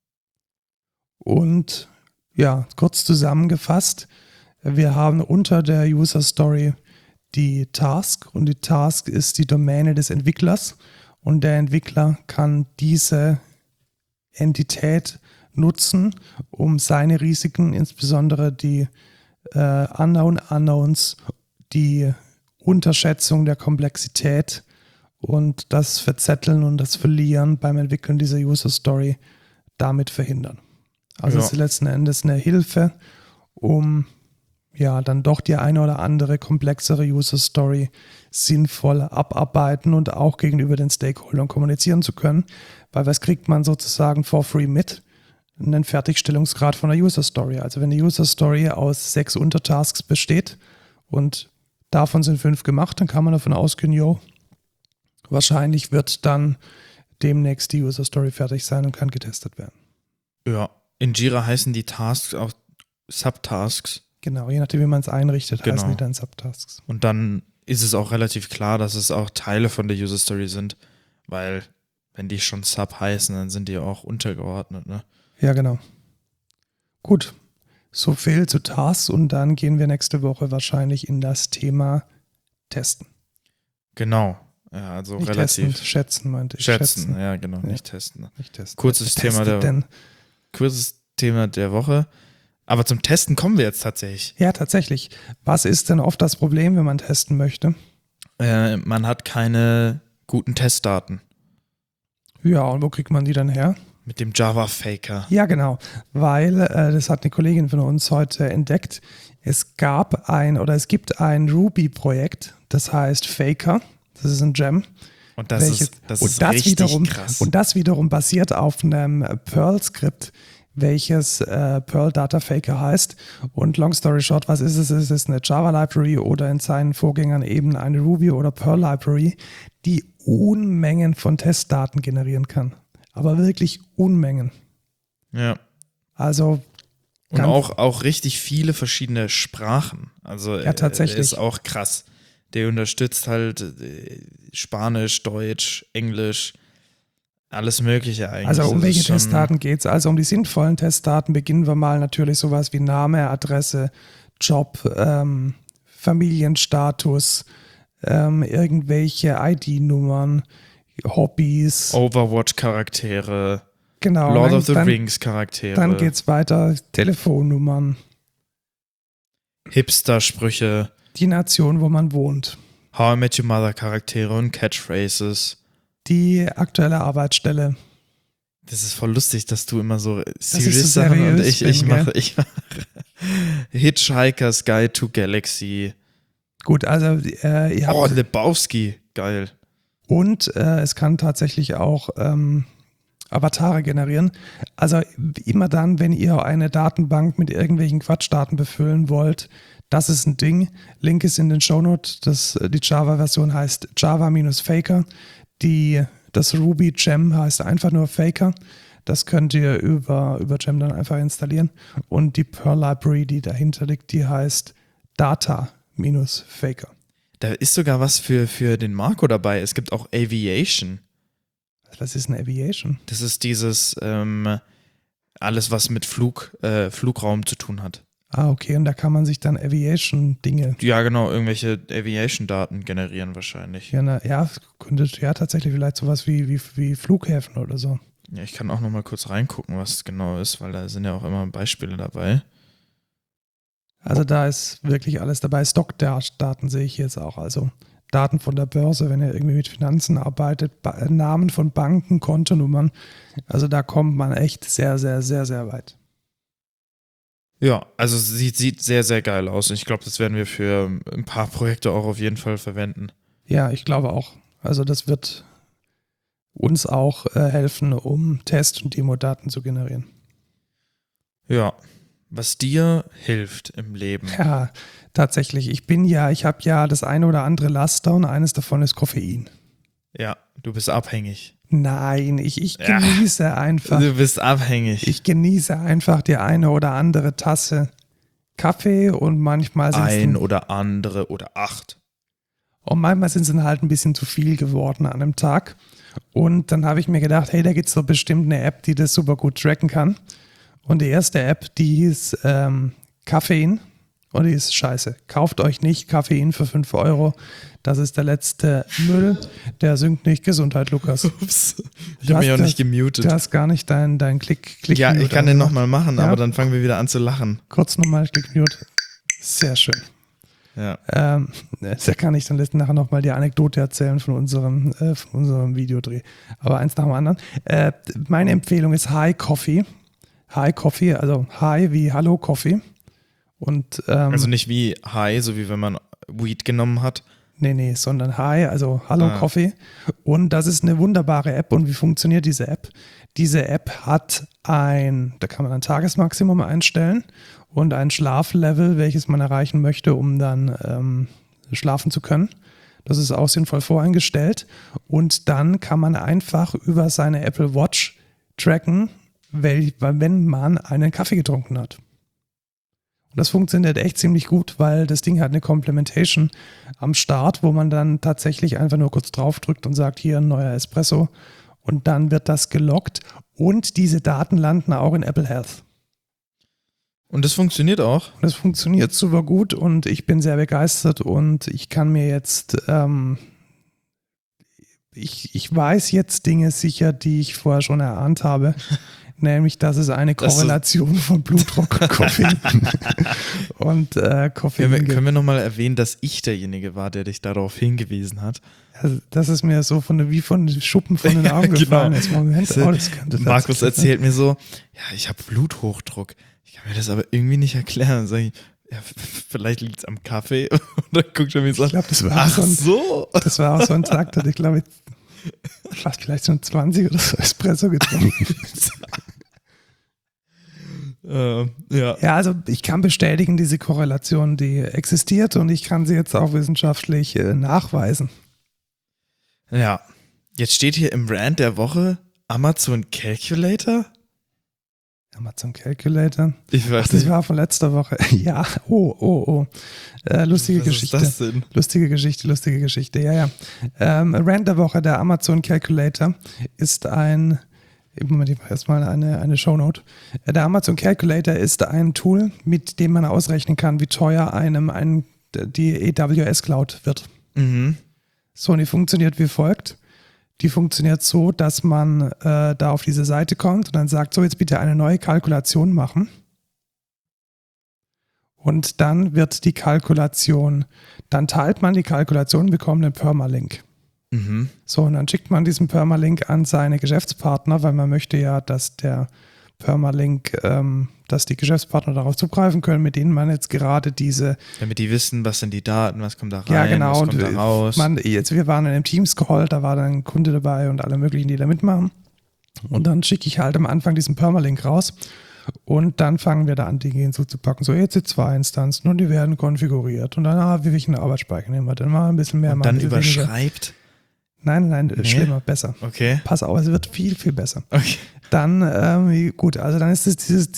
Und ja, kurz zusammengefasst, wir haben unter der User Story die Task und die Task ist die Domäne des Entwicklers und der Entwickler kann diese Entität nutzen, um seine Risiken, insbesondere die Unknown Unknowns, die Unterschätzung der Komplexität und das Verzetteln und das Verlieren beim Entwickeln dieser User Story damit verhindern. Also es ist letzten Endes eine Hilfe, um ja, dann doch die eine oder andere komplexere User-Story sinnvoll abarbeiten und auch gegenüber den Stakeholdern kommunizieren zu können. Weil was kriegt man sozusagen for free mit? Einen Fertigstellungsgrad von der User-Story. Also wenn die User-Story aus 6 Untertasks besteht und davon sind 5 gemacht, dann kann man davon ausgehen, wahrscheinlich wird dann demnächst die User-Story fertig sein und kann getestet werden. Ja, in Jira heißen die Tasks auch Subtasks. Genau, je nachdem, wie man es einrichtet, Genau. heißen die dann Subtasks. Und dann ist es auch relativ klar, dass es auch Teile von der User Story sind, weil wenn die schon Sub heißen, dann sind die auch untergeordnet, ne? Ja, genau. Gut, so viel zu Tasks und dann gehen wir nächste Woche wahrscheinlich in das Thema Testen. Genau. Ja, also Nicht relativ. testen, schätzen meinte ich. Schätzen, ja, genau, Ja. nicht testen. Nicht testen. Kurzes Thema der Woche. Aber zum Testen kommen wir jetzt tatsächlich. Ja, tatsächlich. Was ist denn oft das Problem, wenn man testen möchte? Man hat keine guten Testdaten Ja, und wo kriegt man die dann her? mit dem Java-Faker. Ja, genau, weil das hat eine Kollegin von uns heute entdeckt. Es gibt ein Ruby-Projekt, das heißt Faker. Das ist ein Gem. Und das ist richtig wiederum, krass. Und das wiederum basiert auf einem Perl-Skript, welches Perl Data Faker heißt. Und long story short, was ist es? Es ist eine Java-Library oder in seinen Vorgängern eben eine Ruby- oder Perl-Library, die Unmengen von Testdaten generieren kann. Aber wirklich Unmengen. Ja. Also Und auch richtig viele verschiedene Sprachen. Also Ja, tatsächlich. Ist auch krass. Der unterstützt halt Spanisch, Deutsch, Englisch, alles Mögliche eigentlich. Also um Das welche ist schon- Testdaten geht es? Also um die sinnvollen Testdaten beginnen wir mal natürlich sowas wie Name, Adresse, Job, Familienstatus, irgendwelche ID-Nummern, Hobbys. Overwatch-Charaktere, Genau. Lord dann, of the dann, Rings-Charaktere, Dann geht's weiter. Telefonnummern, Hipster-Sprüche, die Nation, wo man wohnt, How I Met Your Mother-Charaktere und Catchphrases. die aktuelle Arbeitsstelle. Das ist voll lustig, dass du immer so ich so serious Sachen und seriös ich bin, mache Hitchhiker's Guide to Galaxy. Gut, also ihr habt Lebowski, geil. und es kann tatsächlich auch Avatare generieren. Also immer dann, wenn ihr eine Datenbank mit irgendwelchen Quatschdaten befüllen wollt, das ist ein Ding. Link ist in den Shownotes. Die Java-Version heißt Java-Faker. Das Ruby-Gem heißt einfach nur Faker. Das könnt ihr über Gem dann einfach installieren. Und die Perl-Library, die dahinter liegt, die heißt Data-Faker. Da ist sogar was für den Marco dabei. Es gibt auch Aviation. Was ist eine Aviation? Das ist dieses alles, was mit Flugraum zu tun hat. Ah, okay, und da kann man sich dann Aviation-Dinge. Ja, genau, irgendwelche Aviation-Daten generieren wahrscheinlich. Könnte tatsächlich vielleicht sowas wie Flughäfen oder so. Ja, ich kann auch noch mal kurz reingucken, was es genau ist, weil da sind ja auch immer Beispiele dabei. Also da ist wirklich alles dabei. Stockdaten sehe ich jetzt auch. Also Daten von der Börse, wenn ihr irgendwie mit Finanzen arbeitet, Namen von Banken, Kontonummern. Also da kommt man echt sehr, sehr, sehr, sehr weit. Ja, also sieht sehr, sehr geil aus. Ich glaube, das werden wir für ein paar Projekte auch auf jeden Fall verwenden. Ja, ich glaube auch. Also das wird uns auch helfen, um Test- und Demo-Daten zu generieren. Ja, was dir hilft im Leben. Ja, tatsächlich. Ich habe ja das eine oder andere Laster und eines davon ist Koffein. Ja, du bist abhängig. Nein, ich genieße einfach. Du bist abhängig. Ich genieße einfach die eine oder andere Tasse Kaffee und manchmal sind oder andere oder 8. Und manchmal sind es dann halt ein bisschen zu viel geworden an einem Tag. Und dann habe ich mir gedacht, hey, da gibt es doch bestimmt eine App, die das super gut tracken kann. Und die erste App, die hieß Koffein. Und die ist scheiße. Kauft euch nicht Koffein für 5 €. Das ist der letzte Müll. Der sinkt nicht. Gesundheit, Lukas. Ups. Ich habe mich auch nicht gemutet. Du hast gar nicht dein Klick. Ja, ich kann den nochmal machen, Ja. aber dann fangen wir wieder an zu lachen. Kurz nochmal Klick-Mute. Sehr schön. Ja. Da kann ich dann nachher nochmal die Anekdote erzählen von unserem Videodreh. Aber eins nach dem anderen. Meine Empfehlung ist Hi Coffee. Hi Coffee, also Hi wie Hallo Coffee. Und, Also nicht wie High, so wie wenn man Weed genommen hat. Nee, sondern Hi, also Hallo Coffee. Und das ist eine wunderbare App. Und wie funktioniert diese App? Diese App hat da kann man ein Tagesmaximum einstellen und ein Schlaflevel, welches man erreichen möchte, um dann schlafen zu können. Das ist auch sinnvoll voreingestellt. Und dann kann man einfach über seine Apple Watch tracken, wenn man einen Kaffee getrunken hat. Und das funktioniert echt ziemlich gut, weil das Ding hat eine Complementation am Start, wo man dann tatsächlich einfach nur kurz draufdrückt und sagt, hier ein neuer Espresso. Und dann wird das geloggt und diese Daten landen auch in Apple Health. Und das funktioniert auch? Und das funktioniert super gut und ich bin sehr begeistert und ich kann mir jetzt, ich weiß jetzt Dinge sicher, die ich vorher schon erahnt habe. Nämlich, dass es eine Korrelation von Blutdruck und Koffein und Koffein gibt. Können wir nochmal erwähnen, dass ich derjenige war, der dich darauf hingewiesen hat? Also, das ist mir so wie von Schuppen von den Augen gefallen ist. Moment, das könnte Markus erzählt mir so, ja, ich habe Bluthochdruck. Ich kann mir das aber irgendwie nicht erklären. Dann sage ich, ja, vielleicht liegt es am Kaffee. Und dann guckt er mir so, ich glaube, das war das war auch so ein Tag, dass ich glaube, fast vielleicht schon 20 oder so Espresso getrunken. Ja, also ich kann bestätigen, diese Korrelation, die existiert und ich kann sie jetzt auch wissenschaftlich nachweisen. Ja, jetzt steht hier im Rant der Woche Amazon Calculator. Amazon Calculator? Ich weiß nicht. Das war von letzter Woche. Ja, lustige Geschichte. Was ist das denn? Lustige Geschichte, ja. Rant der Woche, der Amazon Calculator ist Moment, ich mache erstmal eine Shownote. Der Amazon Calculator ist ein Tool, mit dem man ausrechnen kann, wie teuer einem die AWS Cloud wird. Mhm. So, und die funktioniert wie folgt. Die funktioniert so, dass man da auf diese Seite kommt und dann sagt, so jetzt bitte eine neue Kalkulation machen. Und dann wird die Kalkulation, dann teilt man die Kalkulation und bekommt einen Permalink. Mhm. So, und dann schickt man diesen Permalink an seine Geschäftspartner, weil man möchte ja, dass der Permalink, dass die Geschäftspartner darauf zugreifen können, mit denen man jetzt gerade damit die wissen, was sind die Daten, was kommt da rein, ja, genau, was kommt da raus. Wir waren in einem Teams-Call, da war dann ein Kunde dabei und alle möglichen, die da mitmachen. Und dann schicke ich halt am Anfang diesen Permalink raus und dann fangen wir da an, Dinge hinzuzupacken. So, jetzt sind 2 Instanzen und die werden konfiguriert. Und dann, wie welchen Arbeitsspeicher nehmen wir? Dann mal ein bisschen mehr. Und dann überschreibt? Nein, schlimmer, besser. Okay. Pass auf, es wird viel, viel besser. Okay. Dann, gut, also dann ist es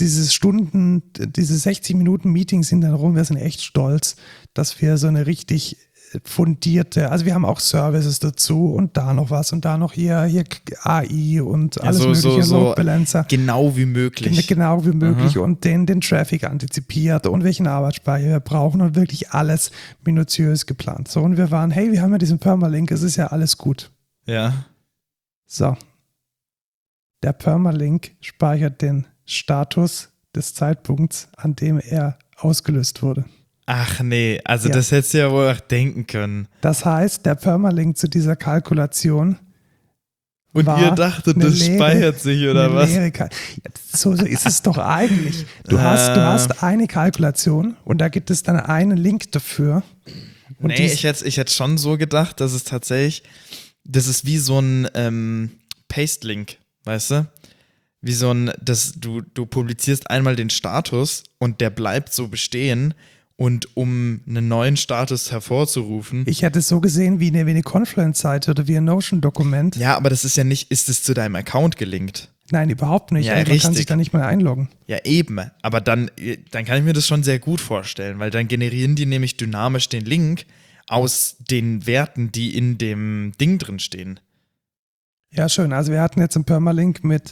diese 60 Minuten Meetings sind dann rum. Wir sind echt stolz, dass wir so eine richtig fundierte, also wir haben auch Services dazu und da noch was und da noch hier AI und alles mögliche, so Load Balancer. Genau wie möglich. Genau wie möglich und den Traffic antizipiert und welchen Arbeitsspeicher wir brauchen und wirklich alles minutiös geplant. So, und wir waren, hey, wir haben ja diesen Permalink, es ist ja alles gut. Ja. So. Der Permalink speichert den Status des Zeitpunkts, an dem er ausgelöst wurde. Ach nee, also das hättest du ja wohl auch denken können. Das heißt, der Permalink zu dieser Kalkulation und ihr dachtet, das speichert sich oder was? So ist es doch eigentlich. Du hast eine Kalkulation und da gibt es dann einen Link dafür. Und ich hätte schon so gedacht, dass es tatsächlich, das ist wie so ein Paste-Link, weißt du? Wie so ein, du publizierst einmal den Status und der bleibt so bestehen. Und um einen neuen Status hervorzurufen. Ich hätte es so gesehen wie eine Confluence-Seite oder wie ein Notion-Dokument. Ja, aber das ist ja nicht, ist es zu deinem Account gelinkt? Nein, überhaupt nicht. Ja, man kann sich da nicht mal einloggen. Ja, eben. Aber dann kann ich mir das schon sehr gut vorstellen, weil dann generieren die nämlich dynamisch den Link aus den Werten, die in dem Ding drin stehen. Ja, schön. Also wir hatten jetzt einen Permalink mit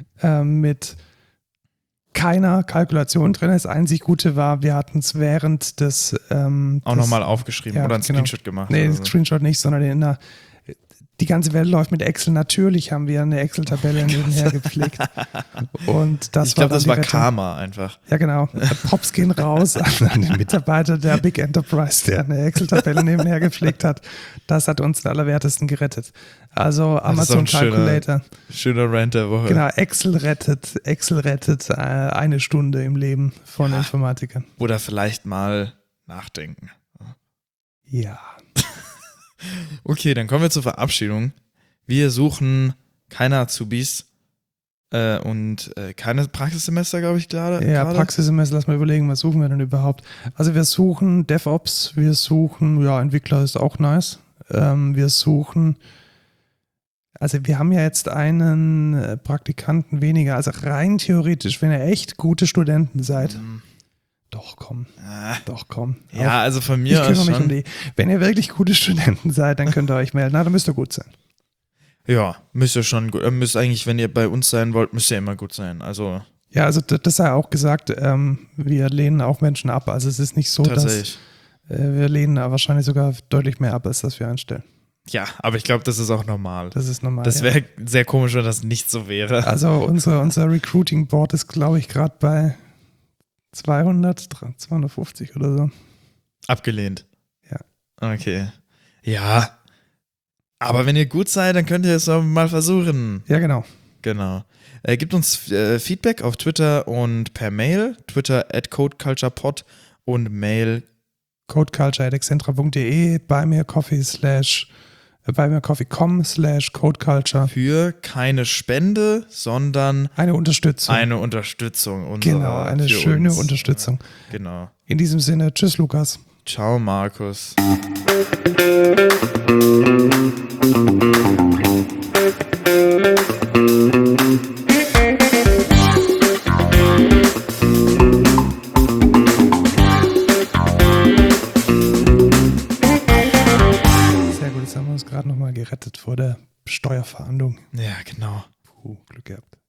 keiner Kalkulation drin. Das einzig Gute war, wir hatten es während des auch nochmal aufgeschrieben oder einen Screenshot gemacht. Nee, den Screenshot nicht, sondern Die ganze Welt läuft mit Excel. Natürlich haben wir eine Excel-Tabelle nebenher gepflegt. Und das Ich glaube, das die war Rettung. Karma einfach. Ja, genau. Props gehen raus an den Mitarbeiter der Big Enterprise, der eine Excel-Tabelle nebenher gepflegt hat. Das hat uns den Allerwertesten gerettet. Also Das ist doch Amazon ein Calculator. Schöner Rant der Woche. Genau, Excel rettet eine Stunde im Leben von Informatikern. Oder vielleicht mal nachdenken. Ja. Okay, dann kommen wir zur Verabschiedung. Wir suchen keine Azubis und keine Praxissemester, glaube ich, gerade. Ja, Praxissemester, lass mal überlegen, was suchen wir denn überhaupt? Also wir suchen DevOps, wir suchen, ja, Entwickler ist auch nice. Wir suchen, also wir haben ja jetzt einen Praktikanten weniger, also rein theoretisch, wenn ihr echt gute Studenten seid, doch komm. Ja, also von Ich mir aus kümmere mich um schon. die. Wenn ihr wirklich gute Studenten seid, dann könnt ihr euch melden. Na, dann müsst ihr gut sein. Ja, müsst ihr schon gut. Müsst eigentlich, wenn ihr bei uns sein wollt, müsst ihr immer gut sein. Also Ja, also das sei auch gesagt, wir lehnen auch Menschen ab. Also es ist nicht so, tatsächlich. dass wir lehnen wahrscheinlich sogar deutlich mehr ab, als das wir einstellen. Ja, aber ich glaube, das ist auch normal. Das ist normal. Das ja. wäre sehr komisch, wenn das nicht so wäre. Also unser Recruiting-Board ist, glaube ich, gerade bei 200, 250 oder so. Abgelehnt. Ja. Okay. Ja. Aber wenn ihr gut seid, dann könnt ihr es doch mal versuchen. Ja, genau. Genau. Gebt uns Feedback auf Twitter und per Mail. Twitter @codeculturepod und Mail codeculture@excentra.de, buymeacoffee.com/codeculture. für keine Spende, sondern Eine Unterstützung. eine Unterstützung. Unserer, Genau, eine für schöne uns. Unterstützung. Genau. In diesem Sinne, tschüss Lukas. Ciao, Markus. Sehr gut, jetzt haben wir uns gerade nochmal gerettet vor der Steuerfahndung. Ja, genau. Puh, Glück gehabt.